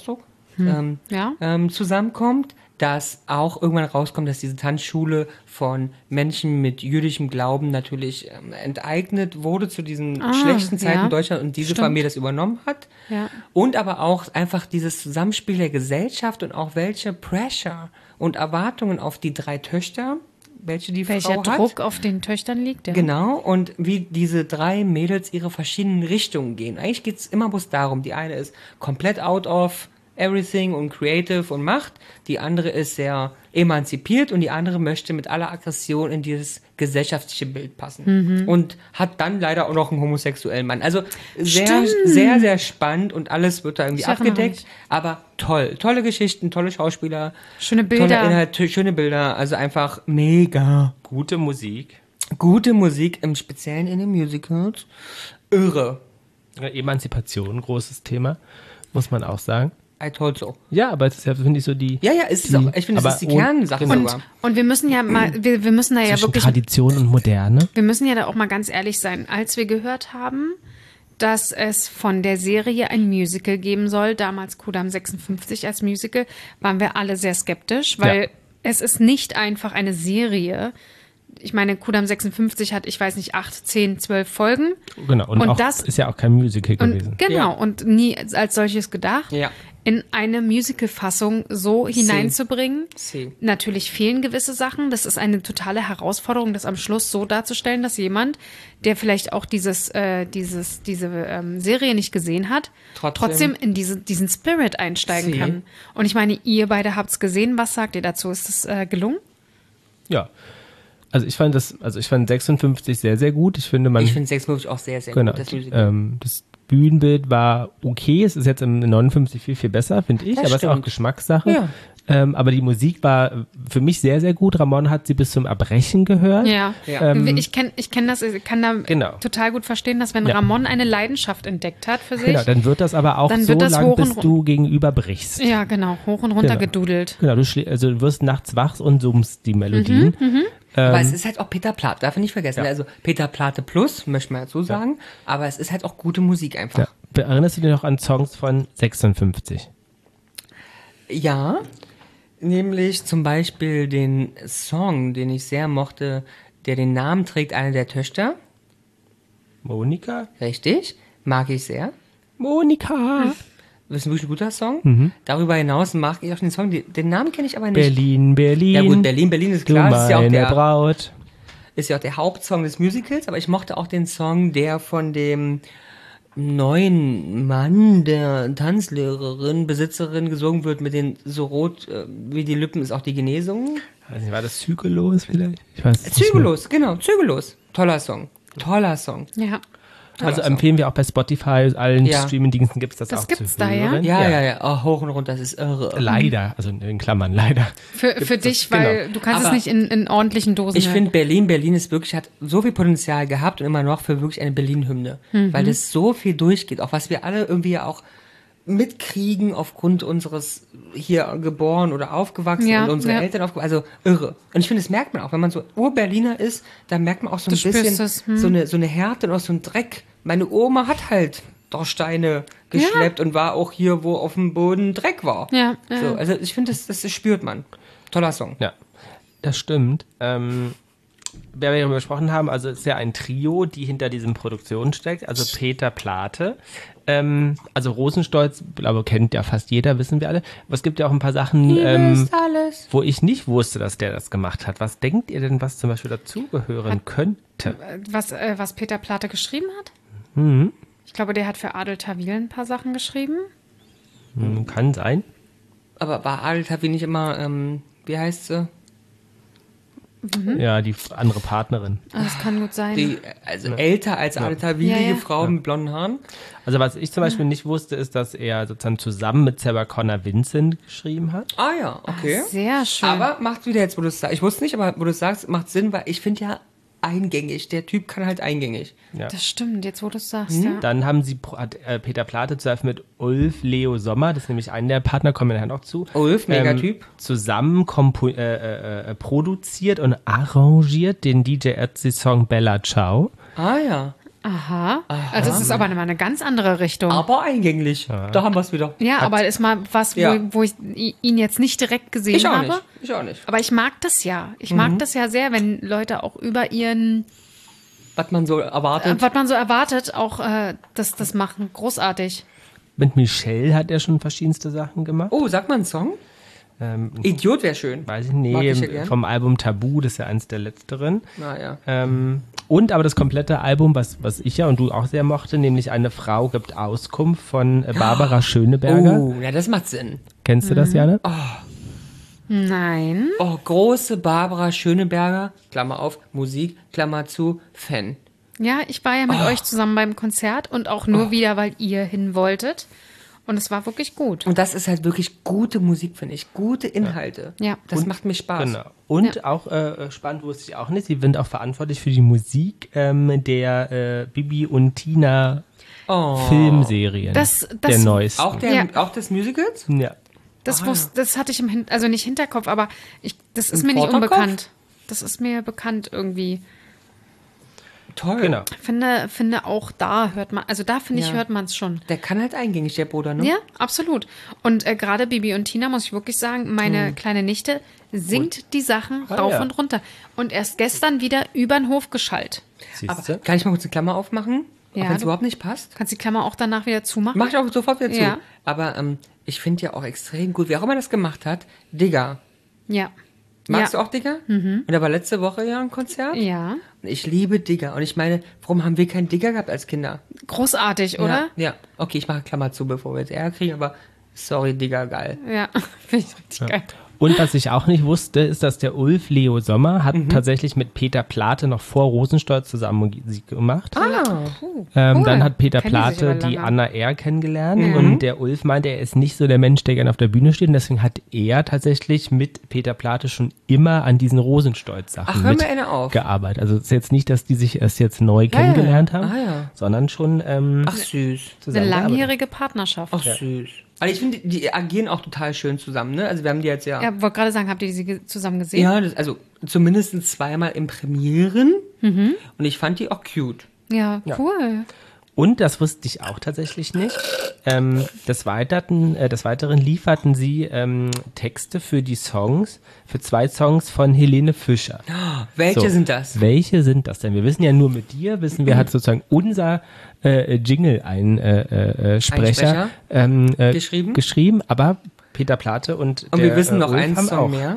ähm, Ja. ähm, zusammenkommt, dass auch irgendwann rauskommt, dass diese Tanzschule von Menschen mit jüdischem Glauben natürlich ähm, enteignet wurde zu diesen Ah, schlechten Zeiten ja. in Deutschland und diese Stimmt. Familie das übernommen hat. Ja. Und aber auch einfach dieses Zusammenspiel der Gesellschaft und auch welche Pressure und Erwartungen auf die drei Töchter, welche die Welcher Frau hat. Druck auf den Töchtern liegt, ja. Genau, und wie diese drei Mädels ihre verschiedenen Richtungen gehen. Eigentlich geht's immer bloß darum, die eine ist komplett out of everything und creative und macht, die andere ist sehr emanzipiert und die andere möchte mit aller Aggression in dieses gesellschaftliche Bild passen. Und hat dann leider auch noch einen homosexuellen Mann. Also sehr, Stimmt. sehr, sehr spannend und alles wird da irgendwie Ich erinnere abgedeckt, mich. aber toll. Tolle Geschichten, tolle Schauspieler, Schöne tolle Bilder. Inhalt, schöne Bilder, also einfach mega. Gute Musik. Gute Musik, im Speziellen in den Musicals. Irre. Emanzipation, großes Thema, muss man auch sagen. I told so. Ja, aber es ist ja, finde ich, so die... Ja, ja, es ist die, auch, ich finde, das aber ist die ohne- Kernsache genau. sogar. Und wir müssen ja mal, wir, wir müssen da ja Zwischen wirklich, Tradition und Moderne. wir müssen ja da auch mal ganz ehrlich sein. Als wir gehört haben, dass es von der Serie ein Musical geben soll, damals Kudam sechsundfünfzig als Musical, waren wir alle sehr skeptisch, weil Ja. es ist nicht einfach eine Serie. Ich meine, Kudam sechsundfünfzig hat, ich weiß nicht, acht, zehn, zwölf Folgen. Genau, und, Und auch, das- ist ja auch kein Musical gewesen. Und, genau, Ja. und nie als solches gedacht. Ja. In eine Musical-Fassung so hineinzubringen. Sie. Natürlich fehlen gewisse Sachen. Das ist eine totale Herausforderung, das am Schluss so darzustellen, dass jemand, der vielleicht auch dieses, äh, dieses, diese ähm, Serie nicht gesehen hat, Trotzdem. trotzdem, in diese, diesen Spirit einsteigen Sie. kann. Und ich meine, ihr beide habt's gesehen. Was sagt ihr dazu? Ist das äh, gelungen? Ja. Also ich fand das, also ich fand sechsundfünfzig sehr, sehr gut. Ich finde, man... Ich finde sechsundfünfzig auch sehr, sehr Genau. gut, das Musical. Ähm, das Bühnenbild war okay. Es ist jetzt im neunundfünfzig viel, viel besser, finde ich. Das aber es ist auch stimmt. Geschmackssache. Ja. Ähm, aber die Musik war für mich sehr, sehr gut. Ramon hat sie bis zum Erbrechen gehört. Ja. Ja. Ähm, ich kenne ich kenn das, ich kann da Genau. total gut verstehen, dass wenn Ja. Ramon eine Leidenschaft entdeckt hat für sich. Genau, dann wird das aber auch Dann so wird das lang, hoch bis und du gegenüber brichst. ja, genau, hoch und runter Genau. gedudelt. Genau, du, schlä- also du wirst nachts wach und summst die Melodien. Aber Ähm, es ist halt auch Peter Plate, darf man nicht vergessen. Ja. Also Peter Plate Plus, möchte man dazu sagen. Aber es ist halt auch gute Musik einfach. ja. Erinnerst du dich noch an Songs von sechsundfünfzig? Ja, nämlich zum Beispiel den Song, den ich sehr mochte, der den Namen trägt, eine der Töchter. Monika? Richtig, mag ich sehr. Monika! Das ist wirklich ein guter Song. Mhm. Darüber hinaus mag ich auch den Song, die, den Namen kenne ich aber nicht. Berlin, Berlin. Ja gut, Berlin, Berlin ist Du klar, das ist ja auch meine der, Braut. ist ja auch der Hauptsong des Musicals, aber ich mochte auch den Song, der von dem neuen Mann der Tanzlehrerin, Besitzerin gesungen wird mit den so rot äh, wie die Lippen ist auch die Genesung. Weiß nicht, war das Zügellos vielleicht? Ich weiß es nicht mehr. Zügellos, genau, Zügellos. Toller Song. Toller Song. Ja. Also empfehlen wir auch bei Spotify, allen Ja. Streaming-Diensten gibt es das, Das auch gibt's zu da, ja? hören. Ja, ja, ja, oh, hoch und runter, das ist irre. Leider, also in Klammern, leider. Für, für dich, weil genau. du kannst es Aber nicht in, in ordentlichen Dosen Ich hören. finde, Berlin, Berlin ist wirklich, hat so viel Potenzial gehabt und immer noch für wirklich eine Berlin-Hymne. Mhm. Weil das so viel durchgeht, auch was wir alle irgendwie ja auch mitkriegen aufgrund unseres hier geboren oder aufgewachsen Ja, und unsere ja. Eltern aufgewachsen, also irre. Und ich finde, das merkt man auch, wenn man so Ur-Berliner ist, dann merkt man auch so ein Du spürst bisschen es, hm. so eine so eine Härte und auch so ein Dreck. Meine Oma hat halt Steine geschleppt und war auch hier, wo auf dem Boden Dreck war. Ja, ja. So, also ich finde, das, das spürt man. Toller Song. Ja, das stimmt. Ähm, wer wir darüber gesprochen haben, also es ist ja ein Trio, die hinter diesen Produktionen steckt, also Peter Plate. Ähm, also Rosenstolz, glaube kennt ja fast jeder, wissen wir alle. Aber es gibt ja auch ein paar Sachen, ähm, alles. wo ich nicht wusste, dass der das gemacht hat. Was denkt ihr denn, was zum Beispiel dazugehören könnte? was, äh, was Peter Plate geschrieben hat? Mhm. Ich glaube, der hat für Adel Tawil ein paar Sachen geschrieben. Hm, kann sein. Aber war Adel Tawil nicht immer, ähm, wie heißt sie? Ja, die f- andere Partnerin. Ah, das kann gut sein. Die, also älter als Adel Tawil, Ja, die ja. Frau mit blonden Haaren. Also was ich zum Beispiel nicht wusste, ist, dass er sozusagen zusammen mit Sarah Connor Vincent geschrieben hat. Ah ja, okay. Sehr schön. Aber macht wieder jetzt, wo du es sagst. Ich wusste nicht, aber wo du es sagst, macht Sinn, weil ich finde ja eingängig. Der Typ kann halt eingängig. Ja. das stimmt, jetzt wo du es sagst, Hm? ja. Dann haben sie pro- hat, äh, Peter Plate zusammen mit Ulf Leo Sommer, das ist nämlich einer der Partner, kommen wir nachher noch zu. Ulf, mega Typ. Zusammen kompo- äh, äh, äh, produziert und arrangiert den D J Ötzi-Song Bella Ciao. Ah ja. Aha. Also es ist aber mal eine ganz andere Richtung. Aber eingänglich. Da haben wir es wieder. ja, aber ist mal was, wo, Ja. wo ich ihn jetzt nicht direkt gesehen Ich auch habe. nicht. Ich auch nicht. Aber ich mag das ja. Ich mag das ja sehr, wenn Leute auch über ihren, Was man so erwartet. äh, was man so erwartet, auch äh, das, das machen. Großartig. Mit Michelle hat er schon verschiedenste Sachen gemacht. Oh, sag mal einen Song? Ähm, Idiot wäre schön. weiß ich Mag nee, ich ja gern. vom Album Tabu, das ist ja eins der letzteren. Naja. Ähm, und aber das komplette Album, was, was ich ja und du auch sehr mochte, nämlich Eine Frau gibt Auskunft von äh, Barbara Schöneberger. Oh, ja, das macht Sinn. Kennst du das, Jana? Nein. Oh, große Barbara Schöneberger, Klammer auf, Musik, Klammer zu, Fan. Ja, ich war ja mit Oh. euch zusammen beim Konzert und auch nur wieder, weil ihr hin wolltet. Und es war wirklich gut. Und das ist halt wirklich gute Musik, finde ich. Gute Inhalte. Ja. Das macht mir Spaß. Genau. Und auch äh, spannend wusste ich auch nicht, sie sind auch verantwortlich für die Musik ähm, der äh, Bibi und Tina Oh. Filmserien. Das- der das- neuesten. Auch, der, Ja. auch des Musicals? ja. Das, Ah, wusste, das hatte ich im Hin also nicht Hinterkopf, aber ich, das ist Im mir nicht Vorderkopf? unbekannt. Das ist mir bekannt irgendwie. Toll. Genau. Finde, finde auch da hört man, also da finde ich, Ja. hört man es schon. Der kann halt eingängig, der Bruder, ne? Ja, absolut. Und äh, gerade Bibi und Tina, muss ich wirklich sagen, meine kleine Nichte singt die Sachen Ah, rauf ja. und runter. Und erst gestern wieder über den Hof geschallt. Aber Siehste? kann ich mal kurz eine Klammer aufmachen? Ja, Auch wenn es du- überhaupt nicht passt? Kannst die Klammer auch danach wieder zumachen? Mach ich auch sofort wieder zu. Ja. Aber ähm, ich finde ja auch extrem gut, wer auch immer das gemacht hat, Digga. Ja. Magst ja. du auch Digga? Mhm. Und da war letzte Woche ja ein Konzert. Ja. Und ich liebe Digga. Und ich meine, warum haben wir keinen Digga gehabt als Kinder? Großartig, oder? Ja. ja. Okay, ich mache Klammer zu, bevor wir jetzt Ärger kriegen, aber sorry, Digga, geil. Ja. Finde ich richtig geil. Und was ich auch nicht wusste, ist, dass der Ulf Leo Sommer hat tatsächlich mit Peter Plate noch vor Rosenstolz zusammen Musik gemacht. Ah, ähm, cool. Dann hat Peter Kennen die sich Plate aber die lange. Anna R. kennengelernt und der Ulf meinte, er ist nicht so der Mensch, der gerne auf der Bühne steht und deswegen hat er tatsächlich mit Peter Plate schon immer an diesen Rosenstolz-Sachen Ach, hör mir eine auf. mitgearbeitet. Also es ist jetzt nicht, dass die sich erst jetzt neu kennengelernt haben, Ah, ja. sondern schon ähm, ach süß. Eine zusammengearbeitet. langjährige Partnerschaft. Ach süß. Also ich finde, die, die agieren auch total schön zusammen, ne? Also wir haben die jetzt ja... Ja, wollte gerade sagen, habt ihr sie ge- zusammen gesehen? Ja, das, also zumindest zweimal im Premieren. Mhm. Und ich fand die auch cute. Ja, cool. Und das wusste ich auch tatsächlich nicht. Ähm, des, Weiteren, äh, des Weiteren lieferten sie ähm, Texte für die Songs, für zwei Songs von Helene Fischer. Welche So, sind das? Welche sind das denn? Wir wissen ja nur mit dir, wissen wir, hat sozusagen unser äh, Jingle ein äh, äh, Sprecher Einsprecher ähm, äh, geschrieben? geschrieben, aber Peter Plate und Und der, wir wissen äh, noch Ulf einen haben Song auch. mehr.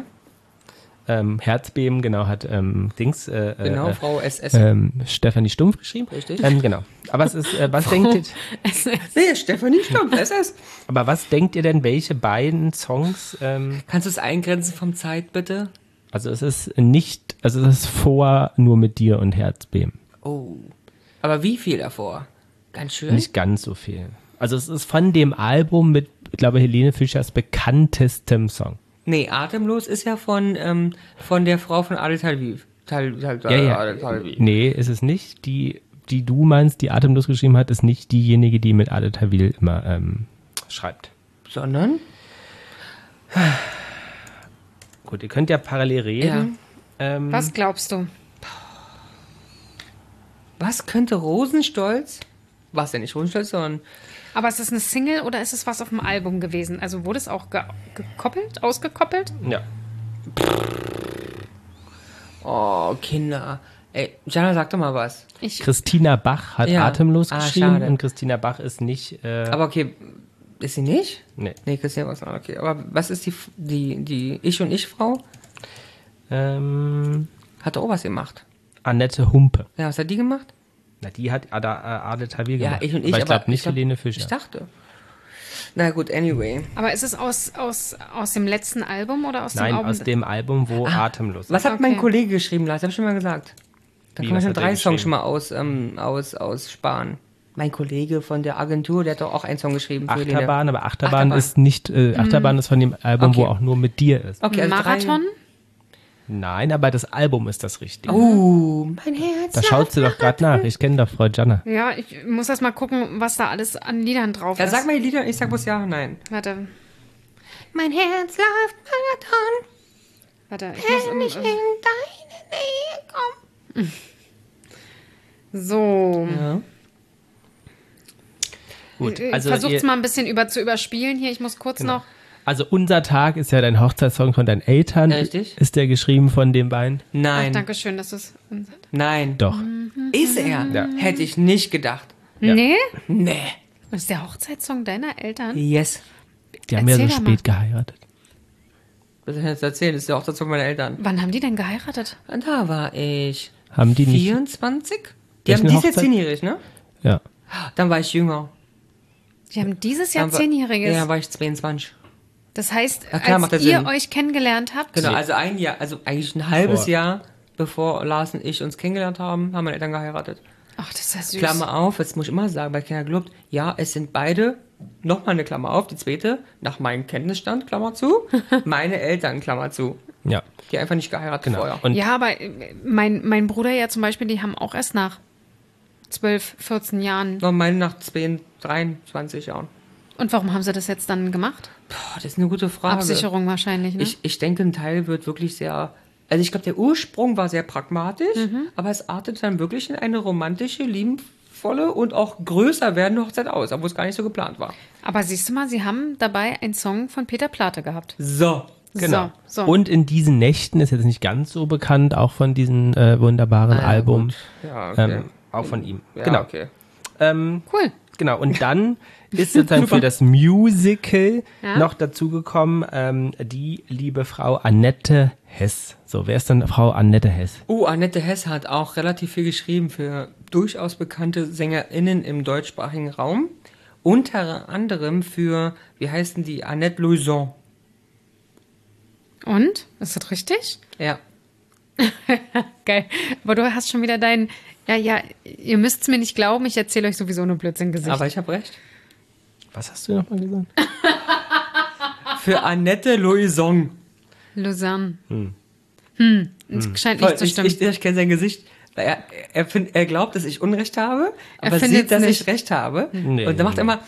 Ähm, Herzbeben, genau, hat ähm, Dings, äh, Genau, äh, Frau S S. ähm, Stefanie Stumpf geschrieben. Richtig. Ähm, genau. Aber es ist, äh, was denkt ihr, Nee, Stefanie Stumpf, S S. aber was denkt ihr denn, welche beiden Songs, ähm, Kannst du es eingrenzen vom Zeit, bitte? also es ist nicht, also es ist vor nur mit dir und Herzbeben. Oh. Aber wie viel davor? Ganz schön. Nicht ganz so viel. Also es ist von dem Album mit, ich glaube, Helene Fischers bekanntestem Song. Nee, Atemlos ist ja von, ähm, von der Frau von Adel Talviv. Tal, Tal, Tal, Ja, ja. Adel Talviv. Nee, ist es nicht. Die, die du meinst, die Atemlos geschrieben hat, ist nicht diejenige, die mit Adel Tawil immer ähm, schreibt. Sondern? Gut, ihr könnt ja parallel reden. Ähm, Was glaubst du? Was könnte Rosenstolz? War es ja nicht Rosenstolz, sondern... Aber ist es eine Single oder ist es was auf dem Album gewesen? Also wurde es auch ge gekoppelt, ausgekoppelt? Ja. Oh, Kinder. Ey, Jana, sag doch mal was. Ich, Christina Bach hat Ja. Atemlos Ah, geschrieben schade. und Christina Bach ist nicht. Äh, Aber okay, ist sie nicht? nee. Nee, Christian was okay. Aber was ist die, die, die Ich- und Ich-Frau? Ähm, Hat auch was gemacht. Annette Humpe. Ja, was hat die gemacht? Na, die hat Ada, äh, Adel Tawil Ja, gemacht. ich und ich, aber ich glaube aber nicht ich glaub- Helene Fischer. Ich dachte. Na gut, anyway. aber ist es aus, aus, aus dem letzten Album oder aus Nein, dem Album? aus dem Album, wo Atemlos Was ist. hat mein Okay. Kollege geschrieben, Lars? Hab ich schon mal gesagt. Da Wie, kann man was schon hat der drei Songs geschrieben? schon mal aus, ähm, aus, aussparen. Mein Kollege von der Agentur, der hat doch auch einen Song geschrieben. Für Helene. Achterbahn, aber Achterbahn, Achterbahn. ist nicht, äh, Achterbahn ist von dem Album, wo Okay. auch nur mit dir ist. Okay, also Marathon? Nein, aber das Album ist das Richtige. Drei, uh, mein Herz. Da schaut sie doch gerade nach. Ich kenne doch Frau Janna. Ja, ich muss erst mal gucken, was da alles an Liedern drauf Ja, ist. sag mal die Lieder, ich sag bloß ja, nein. Warte, Mein Herz läuft Marathon, warte. Ich muss, wenn ich ähm, in deine Nähe komm. So. Ja. Gut, Also also, Versuch's ihr, mal ein bisschen über, zu überspielen hier. Ich muss kurz Genau. noch. also unser Tag ist ja dein Hochzeitssong von deinen Eltern. Richtig. Ist der geschrieben von den beiden? Ach, Nein, danke schön, dass du es. nein. Doch. Ist er? Ja. Hätte ich nicht gedacht. Ja. Nee? Nee. Das ist der Hochzeitssong deiner Eltern? Yes. Die haben ja so Erzähl doch mal. spät geheiratet. Was soll ich jetzt erzählen? Das ist ja auch dazu meiner Eltern. Wann haben die denn geheiratet? Und da war ich Haben die nicht? vierundzwanzig? Die Welchen haben dieses Jahr Hochzeit? zehnjährig, ne? Ja. Dann war ich jünger. Die haben dieses Jahr Dann war- Zehnjähriges. Ja, dann war ich zweiundzwanzig. Das heißt, Ja, klar, macht als das ihr Sinn. euch kennengelernt habt, Genau, also ein Jahr, also eigentlich ein halbes Vor- Jahr, bevor Lars und ich uns kennengelernt haben, haben meine Eltern geheiratet. ach, das ist ja süß. Klammer auf, jetzt muss ich immer sagen, bei Kinder gelobt, ja, es sind beide, nochmal eine Klammer auf, die zweite, nach meinem Kenntnisstand, Klammer zu, meine Eltern, Klammer zu, Ja, die einfach nicht geheiratet genau. vorher. Und Ja, aber äh, mein, mein Bruder ja zum Beispiel, die haben auch erst nach zwölf, vierzehn Jahren. Und meine nach zwei, dreiundzwanzig Jahren. Und warum haben sie das jetzt dann gemacht? Boah, das ist eine gute Frage. Absicherung wahrscheinlich, ne? Ich, ich denke, ein Teil wird wirklich sehr, also ich glaube, der Ursprung war sehr pragmatisch, Mhm. aber es artet dann wirklich in eine romantische, liebevolle und auch größer werdende Hochzeit aus, obwohl es gar nicht so geplant war. Aber siehst du mal, sie haben dabei einen Song von Peter Plate gehabt. So. genau. So, so. Und in diesen Nächten ist jetzt nicht ganz so bekannt, auch von diesem äh, wunderbaren ja, Album. gut. Ja, okay. Ähm, auch von ihm. Ja, genau. okay. Ähm, Cool. Genau, und dann ist sozusagen für das Musical Ja. noch dazugekommen, ähm, die liebe Frau Annette Hess. So, wer ist denn Frau Annette Hess? Oh, Annette Hess hat auch relativ viel geschrieben für durchaus bekannte SängerInnen im deutschsprachigen Raum. Unter anderem für, wie heißen die, Annette Louison. Und? Ist das richtig? Ja. Geil. Aber du hast schon wieder dein, ja, ja, ihr müsst es mir nicht glauben, ich erzähle euch sowieso nur Blödsinn-Gesicht. Aber ich habe recht. Was hast du nochmal gesagt? Für Annette Louison. Lausanne. Hm. Hm. Es scheint nicht zu ich stimmen. ich, ich kenne sein Gesicht. Er, er, find, er glaubt, dass ich Unrecht habe, Er aber findet's sieht, dass nicht. ich Recht habe. Nee. Und dann macht er immer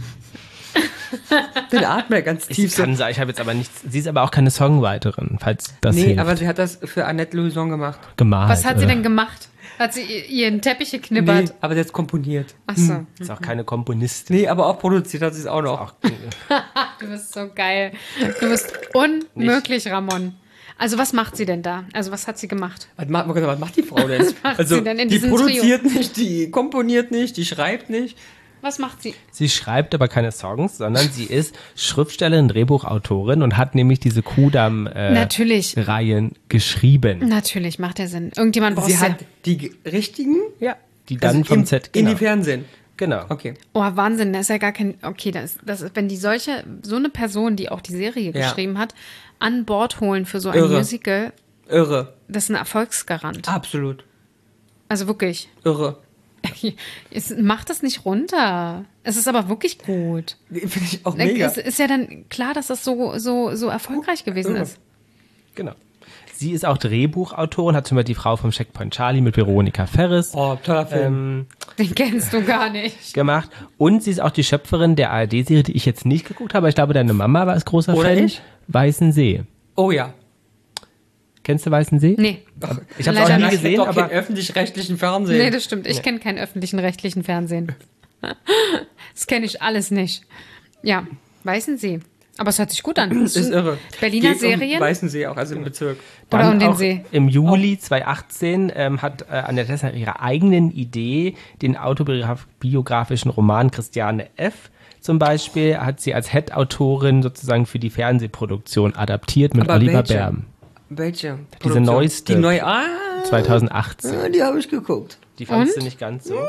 den Atmer ganz Ich tief so. kann sagen, ich habe jetzt aber nichts. Sie ist aber auch keine Songwriterin, falls das Nee, hilft. aber sie hat das für Annette Louison gemacht. gemalt. Was hat sie oder? denn gemacht? Hat sie i- ihren Teppich geknibbert? Nee, aber sie hat komponiert. Ach so. Ist auch keine Komponistin. Nee, aber auch produziert hat sie es auch noch. Auch, Du bist so geil. Du bist unmöglich, Ramon. Also was macht sie denn da? Also was hat sie gemacht? Was macht, was macht die Frau denn? Also, macht sie denn in die diesem produziert nicht, die komponiert nicht, die schreibt nicht. Was macht sie? sie schreibt aber keine Songs, sondern sie ist Schriftstellerin, Drehbuchautorin und hat nämlich diese Kudam-Reihen Natürlich. geschrieben. Natürlich, macht ja Sinn. Irgendjemand braucht Sie sie. hat die ge- richtigen, Ja. Die dann also vom im, Z. in Genau. die Fernsehen. genau. Okay. Oh, Wahnsinn, das ist ja gar kein. Okay, das, das ist, wenn die solche, so eine Person, die auch die Serie Ja. geschrieben hat, an Bord holen für so ein Irre. Musical, Irre. das ist ein Erfolgsgarant. Absolut. Also wirklich. Irre. Es macht das nicht runter. Es ist aber wirklich gut. Finde ich auch mega. Es ist ja dann klar, dass das so, so, so erfolgreich gewesen Irre. ist. Genau. Sie ist auch Drehbuchautorin, hat zum Beispiel die Frau vom Checkpoint Charlie mit Veronika Ferris Oh, toller Film. ähm, Den kennst du gar nicht. gemacht. Und sie ist auch die Schöpferin der A R D-Serie, die ich jetzt nicht geguckt habe. Ich glaube, deine Mama war als großer Oder Fan. ich? Weißensee. Oh ja. Kennst du Weißensee? Nee. Ich habe es Leider auch nie nicht. gesehen, doch aber keinen öffentlich-rechtlichen Fernsehen. Nee, das stimmt. Ich kenne keinen öffentlichen rechtlichen Fernsehen. Das kenne ich alles nicht. Ja, Weißensee. Aber es hört sich gut an. Das ist irre. Berliner Geht Serien? Um Weißensee auch, also im Bezirk. dann Oder um den auch See. im Juli zweitausendachtzehn ähm, hat äh, Annette Hess nach ihrer eigenen Idee den autobiografischen Roman Christiane F. zum Beispiel, hat sie als Head-Autorin sozusagen für die Fernsehproduktion adaptiert mit Aber Oliver welche? Bärm. Welche? Diese Produktion? neueste. Die neue. Ah, zweitausendachtzehn. ja, die habe ich geguckt. Die fandst Und? du nicht ganz so?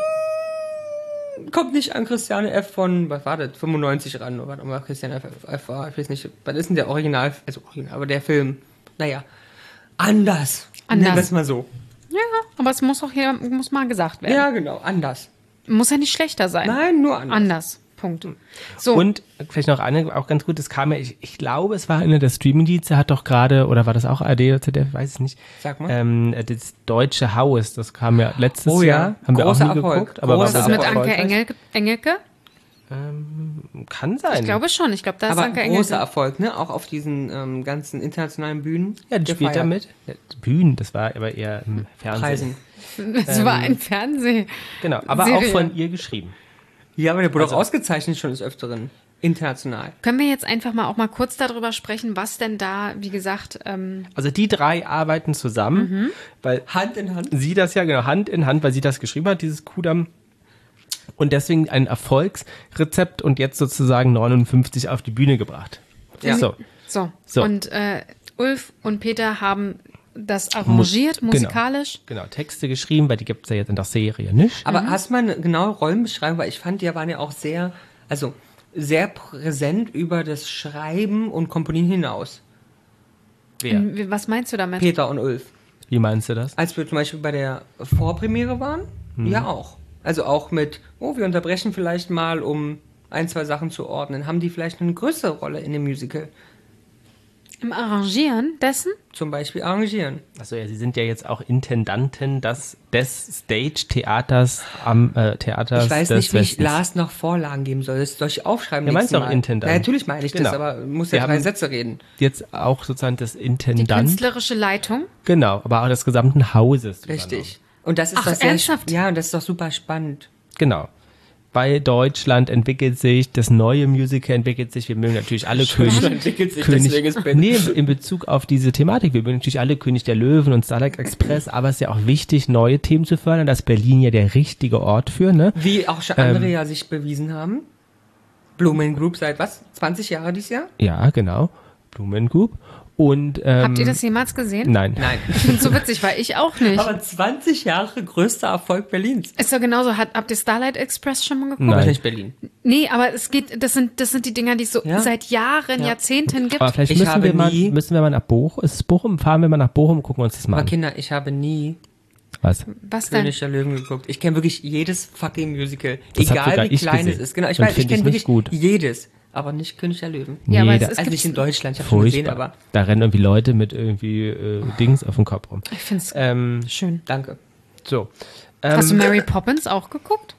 Kommt nicht an Christiane F. von, was war das, fünfundneunzig ran, oder was mal Christiane F. F war, ich weiß nicht, was ist denn der Original, also Original, aber der Film, naja, anders. Anders. Nennen wir es mal so. Ja, aber es muss auch hier muss mal gesagt werden. Ja, genau, anders. Muss ja nicht schlechter sein. Nein, nur anders. Anders. Punkt. So. Und vielleicht noch eine, auch ganz gut, das kam ja, ich, ich glaube, es war einer der Streaming-Dienste, hat doch gerade, oder war das auch A R D oder Z D F, weiß ich nicht. Sag mal. Ähm, das Deutsche Haus, das kam ja letztes Oh ja, Jahr, haben wir auch großer nie Erfolg. geguckt. Aber Großer war Was ist sehr mit Anke erfolgreich. Engel, Engelke? Ähm, kann sein. Ich glaube schon. Ich glaube, da ist Aber Anke ein Engel. großer Erfolg, ne? Auch auf diesen ähm, ganzen internationalen Bühnen. Ja, die spielt gefeiert. da mit. Ja, Bühnen, das war aber eher im Fernsehen. Preisen. Das war ein Fernseh. Genau, aber Serie. auch von ihr geschrieben. Ja, aber der wurde Also- auch ausgezeichnet schon des Öfteren. International. Können wir jetzt einfach mal auch mal kurz darüber sprechen, was denn da, wie gesagt, ähm, Also die drei arbeiten zusammen, weil Hand in Hand. sie das ja genau Hand in Hand, weil sie das geschrieben hat, dieses Kudam. Und deswegen ein Erfolgsrezept und jetzt sozusagen neunundfünfzig auf die Bühne gebracht. Ja. So. so. So. Und äh, Ulf und Peter haben das arrangiert, Mus- musikalisch. Genau, Texte geschrieben, weil die gibt es ja jetzt in der Serie nicht. Aber hast du mal eine genaue Rollenbeschreibung? Weil ich fand, die waren ja auch sehr, also sehr präsent über das Schreiben und Komponieren hinaus. Wer? Ähm, Was meinst du damit? Peter und Ulf. Wie meinst du das? Als wir zum Beispiel bei der Vorpremiere waren, ja auch. Also auch mit, oh, wir unterbrechen vielleicht mal, um ein, zwei Sachen zu ordnen. Haben die vielleicht eine größere Rolle in dem Musical? Im Arrangieren dessen? Zum Beispiel arrangieren. Achso, ja, sie sind ja jetzt auch Intendanten des, des Stage-Theaters am äh, Theaters Ich weiß des nicht, wie ich Westens. Lars noch Vorlagen geben soll. Das soll ich aufschreiben Ja, meinst nächstes du auch Mal. Intendant? Ja, natürlich meine ich Genau. das, aber muss Wir ja drei haben- Sätze reden. Jetzt auch sozusagen das Die Intendant. künstlerische Leitung? Genau, aber auch des gesamten Hauses. Richtig. Und das ist Ach, doch sehr, ernsthaft? ja, und das ist doch super spannend. Genau. Bei Deutschland entwickelt sich, das neue Musical entwickelt sich, wir mögen natürlich alle König, entwickelt sich, König deswegen ist Ben- nee, in Bezug auf diese Thematik, wir mögen natürlich alle König der Löwen und Starlight Express, aber es ist ja auch wichtig, neue Themen zu fördern, da ist Berlin ja der richtige Ort für, ne? Wie auch schon andere ja sich bewiesen haben. Blumen Group seit was? zwanzig Jahre dieses Jahr? Ja, genau. Blumen Group. Und, ähm, Habt ihr das jemals gesehen? Nein. Nein. Ich finde so witzig, weil ich auch nicht. Aber zwanzig Jahre größter Erfolg Berlins. Ist doch genauso. Hat, habt ihr Starlight Express schon mal geguckt? Nein. Nicht Berlin. Nee, aber es geht, das sind, das sind die Dinger, die es so Ja. seit Jahren, Ja. Jahrzehnten gibt. Aber vielleicht Ich müssen habe wir, mal, nie- müssen wir mal nach Bochum, ist es Bochum? Fahren wir mal nach Bochum und gucken uns das mal Aber an. Kinder, ich habe nie Was? Was denn? König der Löwen geguckt. Ich kenne wirklich jedes fucking Musical. Das hab Egal sogar wie ich klein gesehen. es ist. Genau, ich Und weiß, ich find kenne ich wirklich nicht gut. jedes. Aber nicht König der Löwen. Ja, aber Nee, es da- ist- Also gibt's- nicht in Deutschland, ich habe schon gesehen, Furchtbar. aber Da rennen irgendwie Leute mit irgendwie äh, Dings auf dem Kopf rum. Ich finde es Ähm, schön. danke. so. Hast du Ähm, Mary Poppins auch geguckt?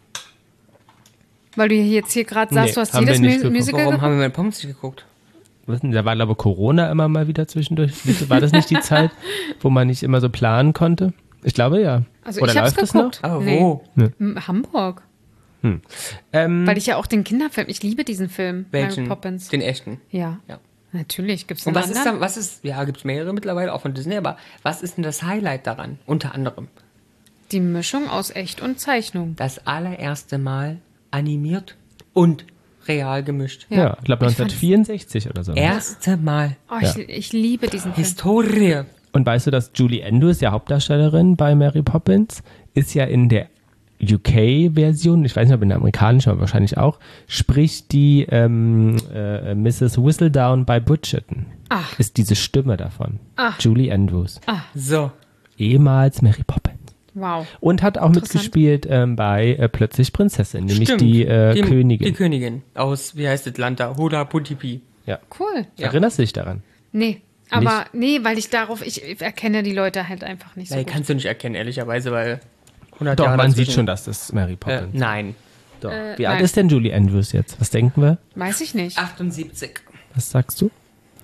Weil du jetzt hier gerade sagst, Nee, du hast haben jedes wir nicht Mu- geguckt. Musical Warum geguckt? haben wir meine Pommes nicht geguckt? was denn, da war glaube ich Corona immer mal wieder zwischendurch. War das nicht die Zeit, wo man nicht immer so planen konnte? Ich glaube ja. Also Oder ich hab's läuft das geguckt. Aber Nee. wo? M- Hamburg. noch? Ähm, Weil ich ja auch den Kinderfilm, ich liebe diesen Film, Welchen? Mary Poppins. Den echten. Ja. Ja. Natürlich, gibt es Und einen was ist anderen? dann, was ist, ja, gibt es mehrere mittlerweile, auch von Disney, aber was ist denn das Highlight daran? Unter anderem Die Mischung aus Echt und Zeichnung. das allererste Mal animiert und real gemischt. ja, ich glaube Ich fand's- neunzehnhundertvierundsechzig oder so. Erste Mal. Oh, ich, ich liebe diesen Film. Historie. Und weißt du, dass Julie Andrews, ja Hauptdarstellerin bei Mary Poppins, ist ja in der U K-Version, ich weiß nicht, ob in der amerikanischen, aber wahrscheinlich auch, spricht die ähm, äh, Missus Whistledown bei Bridgerton. Ach. Ist diese Stimme davon. Ach. Julie Andrews. So. Ehemals Mary Poppins. Wow. Und hat auch Interessant. mitgespielt ähm, bei äh, Plötzlich Prinzessin, nämlich Stimmt. die, äh, die Königin. Die Königin aus, wie heißt Atlanta? Hoda Putipi. ja. Cool. Ja. Erinnerst du dich daran? Nee. Aber nee, weil ich darauf, ich erkenne die Leute halt einfach nicht so Nee, gut. kannst du nicht erkennen, ehrlicherweise, weil hundert Doch, Jahre man dazwischen. sieht schon, dass das Mary Äh, Poppins ist. nein. Doch. Äh, Wie alt nein. ist denn Julie Andrews jetzt? Was denken wir? Weiß ich nicht. achtundsiebzig. Was sagst du?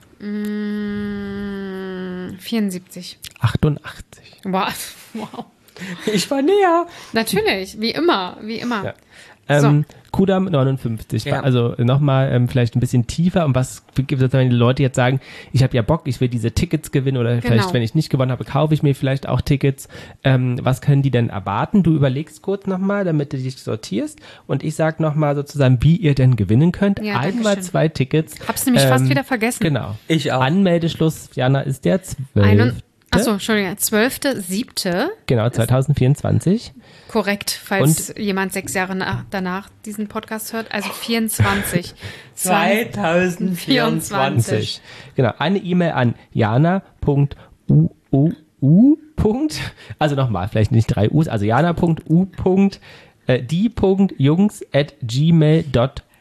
Mm, vierundsiebzig. achtundachtzig. Wow. Wow. Ich war näher. Natürlich, wie immer, wie immer. Ja. Ähm, Kudam neunundfünfzig. Ja. Also nochmal ähm, vielleicht ein bisschen tiefer. Und was gibt es, wenn die Leute jetzt sagen, ich habe ja Bock, ich will diese Tickets gewinnen oder vielleicht, Genau. wenn ich nicht gewonnen habe, kaufe ich mir vielleicht auch Tickets. Ähm, was können die denn erwarten? Du überlegst kurz nochmal, damit du dich sortierst. Und ich sage nochmal sozusagen, wie ihr denn gewinnen könnt. Ja, Einmal dankeschön. zwei Tickets. Hab's nämlich fast wieder vergessen. Genau. Ich auch. Anmeldeschluss, Jana, ist der Einund- zwölfte. Achso, Entschuldigung, zwölfte, siebte. Genau, zwanzig vierundzwanzig. Korrekt, falls jemand sechs Jahre nach, danach diesen Podcast hört. Also vierundzwanzig. zweitausendvierundzwanzig. Genau, eine E-Mail an jana.uu. Also nochmal, vielleicht nicht drei U's, also jana.u. äh, die.jungs at gmail dot com.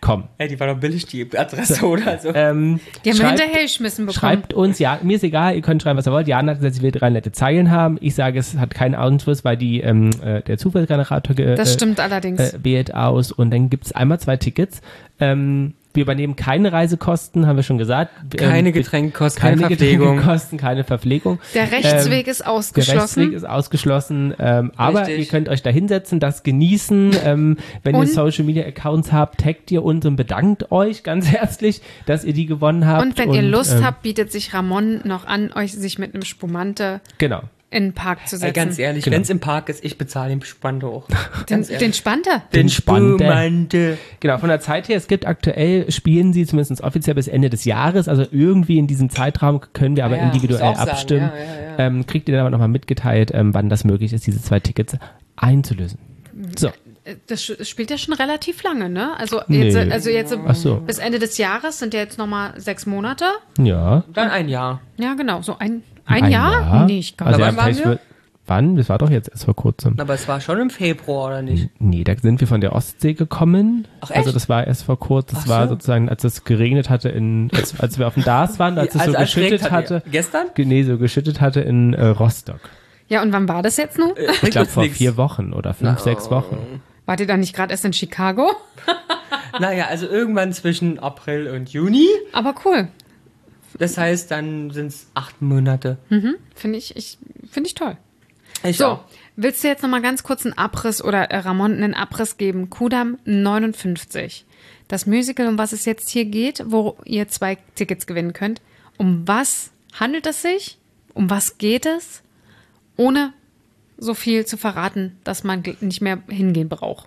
com. Ey, die war doch billig, die Adresse oder so. Ähm, Die haben wir schreibt- hinterher geschmissen bekommen. Schreibt uns, ja, mir ist egal, ihr könnt schreiben, was ihr wollt. Jana hat gesagt, sie will drei nette Zeilen haben. Ich sage, es hat keinen Einfluss, weil die, ähm, äh, der Zufallsgenerator ge- Das äh, stimmt allerdings. äh, wählt aus und dann gibt es einmal zwei Tickets. Ähm, wir übernehmen keine Reisekosten, haben wir schon gesagt. Keine Ähm, Getränkekosten, keine keine Verpflegung. Getränkekosten, keine Verpflegung. Der Rechtsweg ähm, ist Der ausgeschlossen. Rechtsweg ist ausgeschlossen, ähm, aber Richtig. ihr könnt euch da hinsetzen, das genießen. Ähm, wenn ihr Und- Social Media Accounts habt, taggt ihr uns und bedankt euch ganz herzlich, dass ihr die gewonnen habt. Und wenn ihr Lust ähm, habt, bietet sich Ramon noch an, euch sich mit einem Spumante Genau. in den Park zu Ey, setzen. ganz ehrlich, Genau. wenn es im Park ist, ich bezahle den Spande auch. den, Ganz ehrlich. den Spanter. Den Spande. Spumante. Genau, von der Zeit her, es gibt aktuell, spielen sie zumindest offiziell bis Ende des Jahres, also irgendwie in diesem Zeitraum können wir aber Ja, individuell muss auch sagen, abstimmen. ja, ja, ja. Ähm, kriegt ihr dann aber nochmal mitgeteilt, ähm, wann das möglich ist, diese zwei Tickets einzulösen. So, Das sch- spielt ja schon relativ lange, ne? Also Nee. jetzt, also jetzt Ach so. bis Ende des Jahres sind ja jetzt nochmal sechs Monate. ja. Dann ein Jahr. Ja, genau. So ein, ein, Jahr? Nicht ganz. Also Wann ja, waren vielleicht wir? wird- Wann? Das war doch jetzt erst vor kurzem. Aber es war schon im Februar, oder nicht? Nee, da sind wir von der Ostsee gekommen. Ach, echt? Also das war erst vor kurzem. Das Ach war so. sozusagen, als es geregnet hatte, in, als, als wir auf dem Dars waren, als es Also so als geschüttet Regen hatte. Gestern? Ge- Nee, so geschüttet hatte in äh, Rostock. Ja, und wann war das jetzt nun? Ich glaube vor vier Wochen oder fünf, sechs Wochen. Wart ihr da nicht gerade erst in Chicago? Naja, also irgendwann zwischen April und Juni. Aber cool. Das heißt, dann sind es acht Monate. Finde ich, ich, finde ich toll. Ich So, auch. willst du jetzt nochmal ganz kurz einen Abriss oder äh, Ramon einen Abriss geben? Kudam neunundfünfzig. Das Musical, um was es jetzt hier geht, wo ihr zwei Tickets gewinnen könnt. Um was handelt es sich? Um was geht es? Ohne so viel zu verraten, dass man gl- nicht mehr hingehen braucht.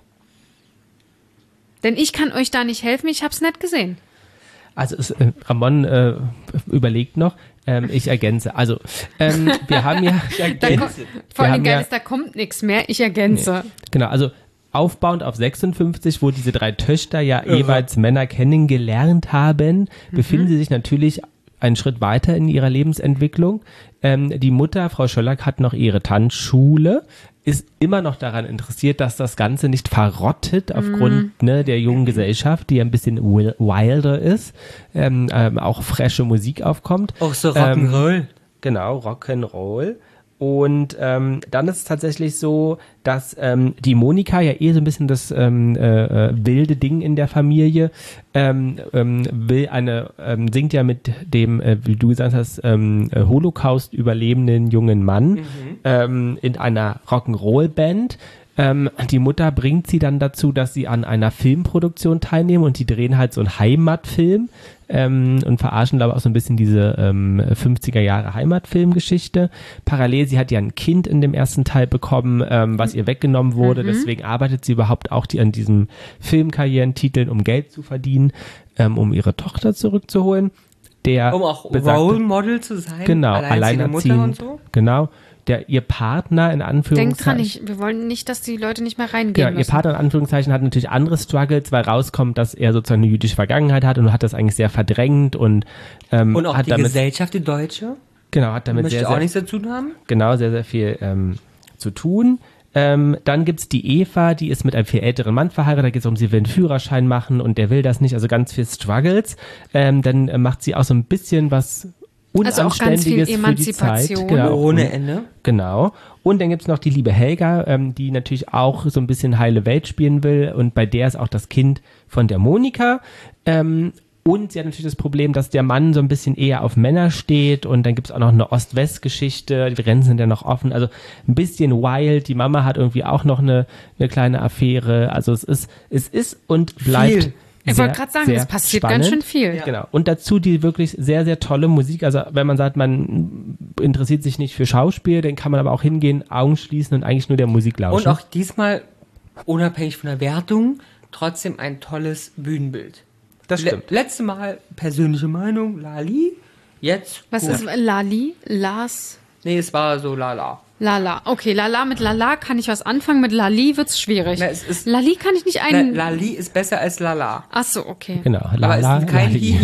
Denn ich kann euch da nicht helfen, ich habe es nicht gesehen. Also es, äh, Ramon äh, überlegt noch. Ähm, ich ergänze. Also ähm, wir haben ja, Da wir ko- vor allem haben geil ja- ist, da kommt nichts mehr. Ich ergänze. genau, also aufbauend auf sechsundfünfzig, wo diese drei Töchter ja jeweils Männer kennengelernt haben, befinden sie sich natürlich einen Schritt weiter in ihrer Lebensentwicklung. Ähm, die Mutter, Frau Schöllack, hat noch ihre Tanzschule, ist immer noch daran interessiert, dass das Ganze nicht verrottet aufgrund ne, der jungen Gesellschaft, die ein bisschen wil- wilder ist, ähm, ähm, auch frische Musik aufkommt. Auch so Ähm, Rock'n'Roll. Genau, Rock'n'Roll. Und ähm, dann ist es tatsächlich so, dass ähm, die Monika ja eh so ein bisschen das ähm, äh, äh, wilde Ding in der Familie ähm, ähm, will eine ähm, singt ja mit dem, äh, wie du gesagt hast, ähm, äh, Holocaust überlebenden jungen Mann ähm, in einer Rock'n'Roll-Band. Ähm, die Mutter bringt sie dann dazu, dass sie an einer Filmproduktion teilnehmen und die drehen halt so einen Heimatfilm ähm, und verarschen, glaube ich, auch so ein bisschen diese ähm, fünfziger Jahre Heimatfilmgeschichte. Parallel, sie hat ja ein Kind in dem ersten Teil bekommen, ähm, was ihr weggenommen wurde. Deswegen arbeitet sie überhaupt auch die, an diesen Filmkarrierentiteln, um Geld zu verdienen, ähm, um ihre Tochter zurückzuholen. Der Um auch besagte- Role Model zu sein. Genau, alleinerziehende Mutter und alleinerziehend. so. Genau. Der, ihr Partner in Anführungszeichen. Denkt dran, ich, wir wollen nicht, dass die Leute nicht mehr reingehen Genau, ihr müssen. Partner in Anführungszeichen hat natürlich andere Struggles, weil rauskommt, dass er sozusagen eine jüdische Vergangenheit hat und hat das eigentlich sehr verdrängt und, ähm, Und auch hat die damit, Gesellschaft, die Deutsche, genau, hat damit möchte sehr, auch sehr, nichts dazu tun haben. genau, sehr, sehr viel ähm, zu tun. Ähm, dann gibt's die Eva, die ist mit einem viel älteren Mann verheiratet, da geht es um, sie will einen Führerschein machen und der will das nicht, also ganz viel Struggles. Ähm, dann äh, macht sie auch so ein bisschen was Also auch ganz viel Unanständiges für die Zeit. Emanzipation. Genau. Ohne Ende. Genau. Und dann gibt's noch die liebe Helga, ähm, die natürlich auch so ein bisschen heile Welt spielen will. Und bei der ist auch das Kind von der Monika. Ähm, und sie hat natürlich das Problem, dass der Mann so ein bisschen eher auf Männer steht. Und dann gibt's auch noch eine Ost-West-Geschichte. Die Grenzen sind ja noch offen. Also ein bisschen wild. Die Mama hat irgendwie auch noch eine, eine kleine Affäre. Also es ist, es ist und bleibt. Viel. Ich sehr, wollte gerade sagen, sehr es passiert spannend. ganz schön viel. Genau. Und dazu die wirklich sehr, sehr tolle Musik. Also wenn man sagt, man interessiert sich nicht für Schauspiel, dann kann man aber auch hingehen, Augen schließen und eigentlich nur der Musik lauschen. Und auch diesmal, unabhängig von der Wertung, trotzdem ein tolles Bühnenbild. das stimmt. Le letzte Mal persönliche Meinung, Lali. Jetzt. Was gut. ist Lali? Lars? Nee, es war so Lala. Lala. Okay, Lala, mit Lala kann ich was anfangen, mit Lali wird's schwierig. Na, es ist- Lali kann ich nicht La ein... Lali ist besser als Lala. Ach so, okay. Genau. Aber Lala, es ist kein Lali. Hihi.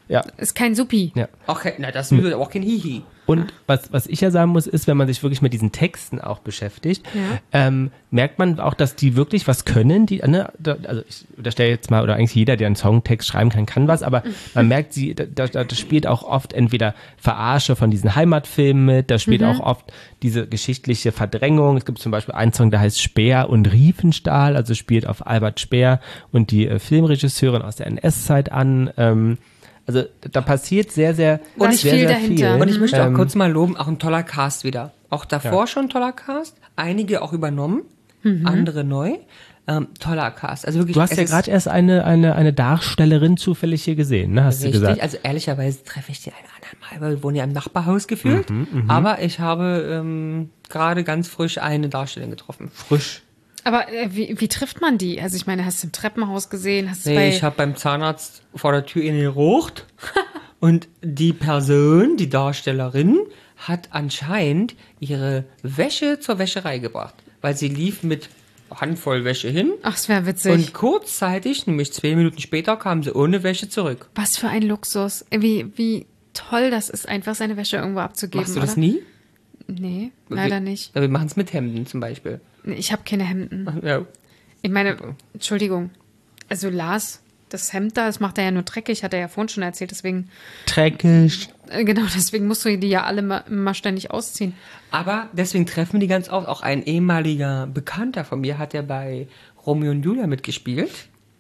Ja. Ist kein Supi. Ja. Ach, na, das ist auch kein Hihi. Und was, was ich ja sagen muss, ist, wenn man sich wirklich mit diesen Texten auch beschäftigt, Ja. ähm, merkt man auch, dass die wirklich was können. Die, ne, da, also ich unterstelle jetzt mal, oder eigentlich jeder, der einen Songtext schreiben kann, kann was, aber man merkt, sie, da, da, da spielt auch oft entweder Verarsche von diesen Heimatfilmen mit, da spielt auch oft diese geschichtliche Verdrängung. Es gibt zum Beispiel einen Song, der heißt Speer und Riefenstahl, also spielt auf Albert Speer und die äh, Filmregisseurin aus der N S-Zeit an. Ähm, Also da passiert sehr, sehr, Und sehr, viel sehr dahinter. viel. Und ich möchte auch Ähm, kurz mal loben, auch ein toller Cast wieder. Auch davor Ja. schon ein toller Cast, einige auch übernommen, andere neu. Ähm, toller Cast. Also wirklich, Du hast es ja ist gerade erst eine, eine, eine Darstellerin zufällig hier gesehen, ne? Hast du richtig, gesagt. also ehrlicherweise treffe ich die einen anderen Mal, weil wir wohnen ja im Nachbarhaus gefühlt. Mhm, Aber ich habe ähm, gerade ganz frisch eine Darstellerin getroffen. Frisch. Aber äh, wie, wie trifft man die? Also ich meine, hast du im Treppenhaus gesehen? Hast du Nee, bei ich habe beim Zahnarzt vor der Tür in den gerucht und die Person, die Darstellerin, hat anscheinend ihre Wäsche zur Wäscherei gebracht, weil sie lief mit Handvoll Wäsche hin Ach, es wäre witzig. und kurzzeitig, nämlich zwei Minuten später, kam sie ohne Wäsche zurück. Was für ein Luxus. Wie, wie toll das ist, einfach seine Wäsche irgendwo abzugeben. Machst du das oder? nie? Nee, leider wir, nicht. Ja, wir machen es mit Hemden zum Beispiel. Nee, Ich habe keine Hemden. Ja. Ich meine, Entschuldigung. Also Lars, das Hemd da, das macht er ja nur dreckig, hat er ja vorhin schon erzählt. Deswegen, Dreckig. äh, genau, deswegen musst du die ja alle mal, mal ständig ausziehen. Aber deswegen treffen wir die ganz oft. Auch ein ehemaliger Bekannter von mir hat ja bei Romeo und Julia mitgespielt.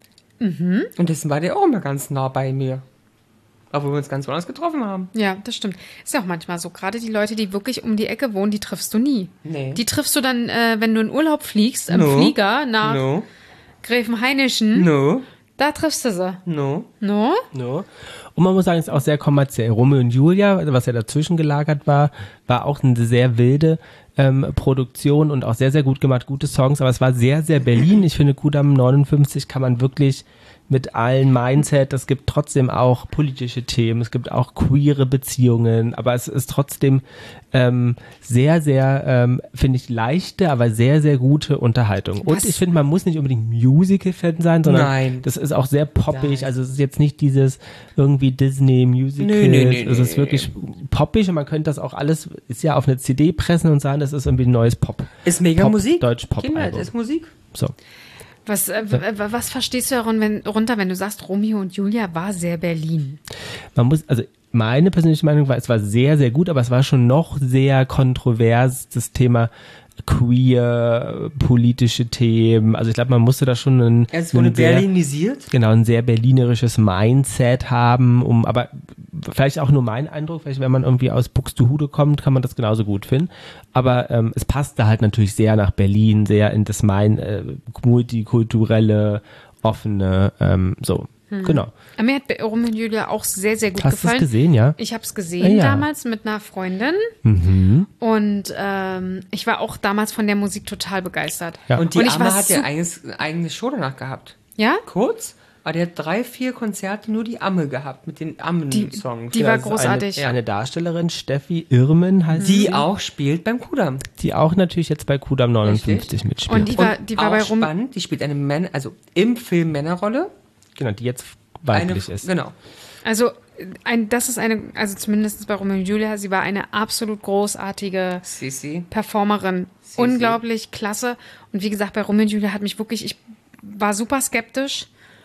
Mhm. Und dessen war der auch immer ganz nah bei mir. Obwohl wir uns ganz woanders getroffen haben. Ja, das stimmt. Ist ja auch manchmal so. Gerade die Leute, die wirklich um die Ecke wohnen, die triffst du nie. Nee. Die triffst du dann, äh, wenn du in Urlaub fliegst, im No. Flieger nach No, Gräfenhainischen. no, Da triffst du sie. no. No? No. Und man muss sagen, es ist auch sehr kommerziell. Romeo und Julia, was ja dazwischen gelagert war, war auch eine sehr wilde ähm, Produktion und auch sehr, sehr gut gemacht, gute Songs, aber es war sehr, sehr Berlin. Ich finde, Kudam neunundfünfzig kann man wirklich mit allen Mindset, es gibt trotzdem auch politische Themen, es gibt auch queere Beziehungen, aber es ist trotzdem ähm, sehr, sehr, ähm, finde ich, leichte, aber sehr, sehr gute Unterhaltung. Und Was? ich finde, man muss nicht unbedingt Musical-Fan sein, sondern Nein. das ist auch sehr poppig, Nein. also es ist jetzt nicht dieses irgendwie Disney-Musical, Nö, nö, nö, es ist nö. wirklich poppig und man könnte das auch alles, ist ja auf eine C D pressen und sagen, das ist irgendwie ein neues Pop. Ist mega Pop, Musik. Deutsch-Pop-Album. Kinder, das ist Musik. So. Was, äh, w- w- was verstehst du daran, wenn, runter, wenn du sagst, Romeo und Julia war sehr Berlin? Man muss, also meine persönliche Meinung war, es war sehr, sehr gut, aber es war schon noch sehr kontrovers, das Thema queer, politische Themen. Also ich glaube, man musste da schon ein, Es wurde ein sehr, berlinisiert. genau, ein sehr berlinerisches Mindset haben, um, aber vielleicht auch nur mein Eindruck, vielleicht wenn man irgendwie aus Buxtehude kommt, kann man das genauso gut finden. Aber ähm, es passte halt natürlich sehr nach Berlin, sehr in das mein äh, multikulturelle, offene, ähm, so, genau. Aber mir hat Romeo und Julia auch sehr, sehr gut Hast du gefallen. es gesehen, ja? Ich habe es gesehen Ja. damals mit einer Freundin Mhm. und ähm, ich war auch damals von der Musik total begeistert. Ja. Und die Und ich Amme war hat ja su- eigenes, eigene Show danach gehabt. Ja? Kurz, aber der hat drei, vier Konzerte nur die Amme gehabt mit den Ammen-Songs. Die war Das ist großartig. Eine, eine Darstellerin, Steffi Irmen heißt Die sie, auch spielt beim Kudam. die auch natürlich jetzt bei Kudam neunundfünfzig Richtig. mitspielt. Und die war, die war auch bei Rom spannend, die spielt eine Männer, also im Film Männerrolle. genau, die jetzt Eine, weiblich ist. Genau. Also, ein, das ist eine, also zumindest bei Romeo und Julia, sie war eine absolut großartige Sissi. Performerin. Sie, Unglaublich klasse. Und wie gesagt, bei Romeo und Julia hat mich wirklich, ich war super skeptisch.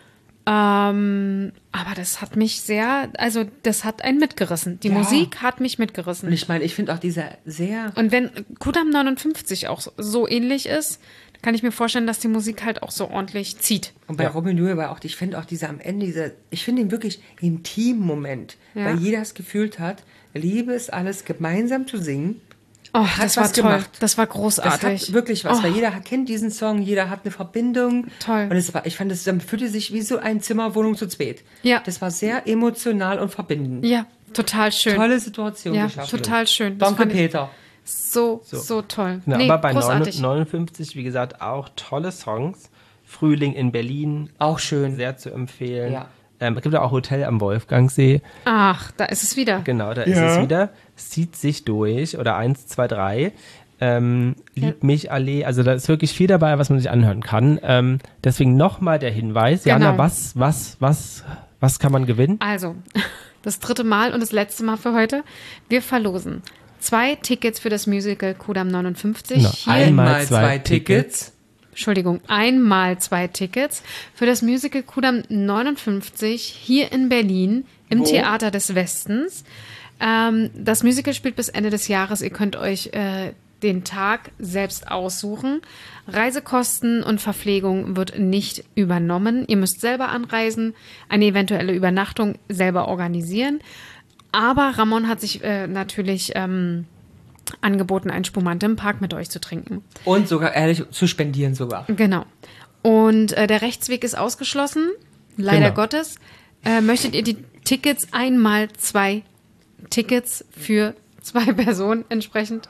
Ähm, aber das hat mich sehr, also das hat einen mitgerissen. Die Ja. Musik hat mich mitgerissen. Und ich meine, ich finde auch dieser sehr. Und wenn Kudam neunundfünfzig auch so ähnlich ist, kann ich mir vorstellen, dass die Musik halt auch so ordentlich zieht. Und bei Ja. Robin Julia war auch, ich finde auch dieser am Ende, dieser, ich finde ihn wirklich intimen Moment, Ja. weil jeder es gefühlt hat, Liebe ist alles gemeinsam zu singen. Oh, Hat das war was toll. gemacht. Das war Das großartig. hat wirklich was, Oh. weil jeder kennt diesen Song, jeder hat eine Verbindung. Toll. Und es war, ich fand, es dann fühlte sich wie so ein Zimmerwohnung zu zweit. Ja. Das war sehr emotional und verbindend. Ja, total schön. Tolle Situation Ja, geschaffen. total schön. Das Danke, fand ich Peter. so, so, toll. Genau, Nee, aber bei großartig. neunundfünfzig, wie gesagt, auch tolle Songs. Frühling in Berlin, Auch schön. sehr zu empfehlen. Ja. Ähm, es gibt auch Hotel am Wolfgangsee. Ach, da ist es wieder. Genau, da ist es wieder. Es zieht sich durch. Oder eins, zwei, drei. Ähm, Lieb mich Allee. Also da ist wirklich viel dabei, was man sich anhören kann. Ähm, deswegen nochmal der Hinweis. Genau. Jana, was, was, was, was kann man gewinnen? Also, das dritte Mal und das letzte Mal für heute. Wir verlosen zwei Tickets für das Musical Kudamm neunundfünfzig. No, Hier Einmal zwei, zwei Tickets. Entschuldigung, einmal zwei Tickets für das Musical Kudamm neunundfünfzig hier in Berlin im Wo? Theater des Westens. Ähm, das Musical spielt bis Ende des Jahres. Ihr könnt euch äh, den Tag selbst aussuchen. Reisekosten und Verpflegung wird nicht übernommen. Ihr müsst selber anreisen, eine eventuelle Übernachtung selber organisieren. Aber Ramon hat sich äh, natürlich ähm, angeboten, ein Spumante im Park mit euch zu trinken. Und sogar ehrlich zu spendieren sogar. Genau. Und äh, der Rechtsweg ist ausgeschlossen, leider Genau. Gottes. Äh, möchtet ihr die Tickets, einmal zwei Tickets für zwei Personen entsprechend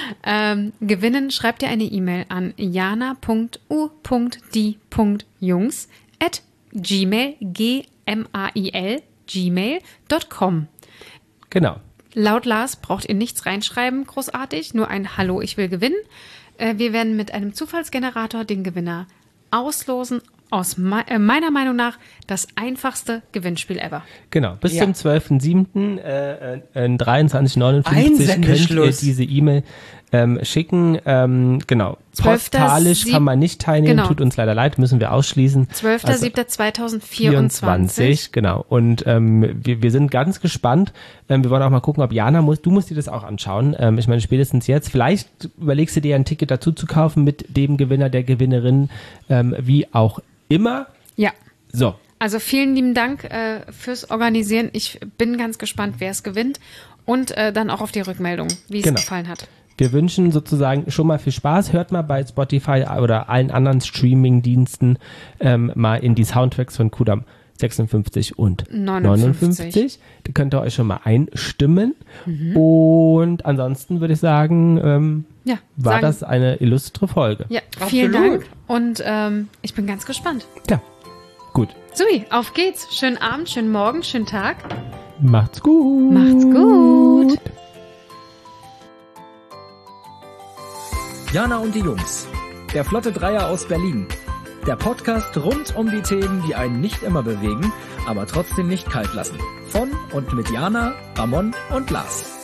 ähm, gewinnen, schreibt ihr eine E-Mail an jana punkt u punkt die punkt jungs at gmail, G M A I L, gmail Punkt com. Genau. Laut Lars braucht ihr nichts reinschreiben, großartig, nur ein Hallo, ich will gewinnen. Äh, wir werden mit einem Zufallsgenerator den Gewinner auslosen. Aus me- äh, meiner Meinung nach das einfachste Gewinnspiel ever. Genau, bis Ja. zum zwölften siebten äh, äh, dreiundzwanzig neunundfünfzig könnt ihr Einsendeschluss. diese E-Mail ähm, schicken. Ähm, genau, zwölfter postalisch Sieb- kann man nicht teilnehmen, Genau. tut uns leider leid, müssen wir ausschließen. zwölfter siebter zweitausendvierundzwanzig. vierundzwanzig, genau. Und ähm, wir, wir sind ganz gespannt. Ähm, wir wollen auch mal gucken, ob Jana muss. Du musst dir das auch anschauen. Ähm, ich meine, spätestens jetzt. Vielleicht überlegst du dir ein Ticket dazu zu kaufen mit dem Gewinner, der Gewinnerin, ähm, wie auch immer. Ja, So, also vielen lieben Dank äh, fürs Organisieren. Ich bin ganz gespannt, wer es gewinnt. Und äh, dann auch auf die Rückmeldung, wie es Genau. gefallen hat. wir wünschen sozusagen schon mal viel Spaß. Hört mal bei Spotify oder allen anderen Streaming-Diensten ähm, mal in die Soundtracks von Kudamm sechsundfünfzig und neunundfünfzig. neunundfünfzig. Da könnt ihr euch schon mal einstimmen. Und ansonsten würde ich sagen, ähm, Ja, war sagen, das eine illustre Folge. Ja, vielen Absolut. Dank. Und ähm, ich bin ganz gespannt. Ja, gut. Sui, auf geht's. Schönen Abend, schönen Morgen, schönen Tag. Macht's gut. Macht's gut. Jana und die Jungs. Der Flotte Dreier aus Berlin. Der Podcast rund um die Themen, die einen nicht immer bewegen, aber trotzdem nicht kalt lassen. Von und mit Jana, Ramon und Lars.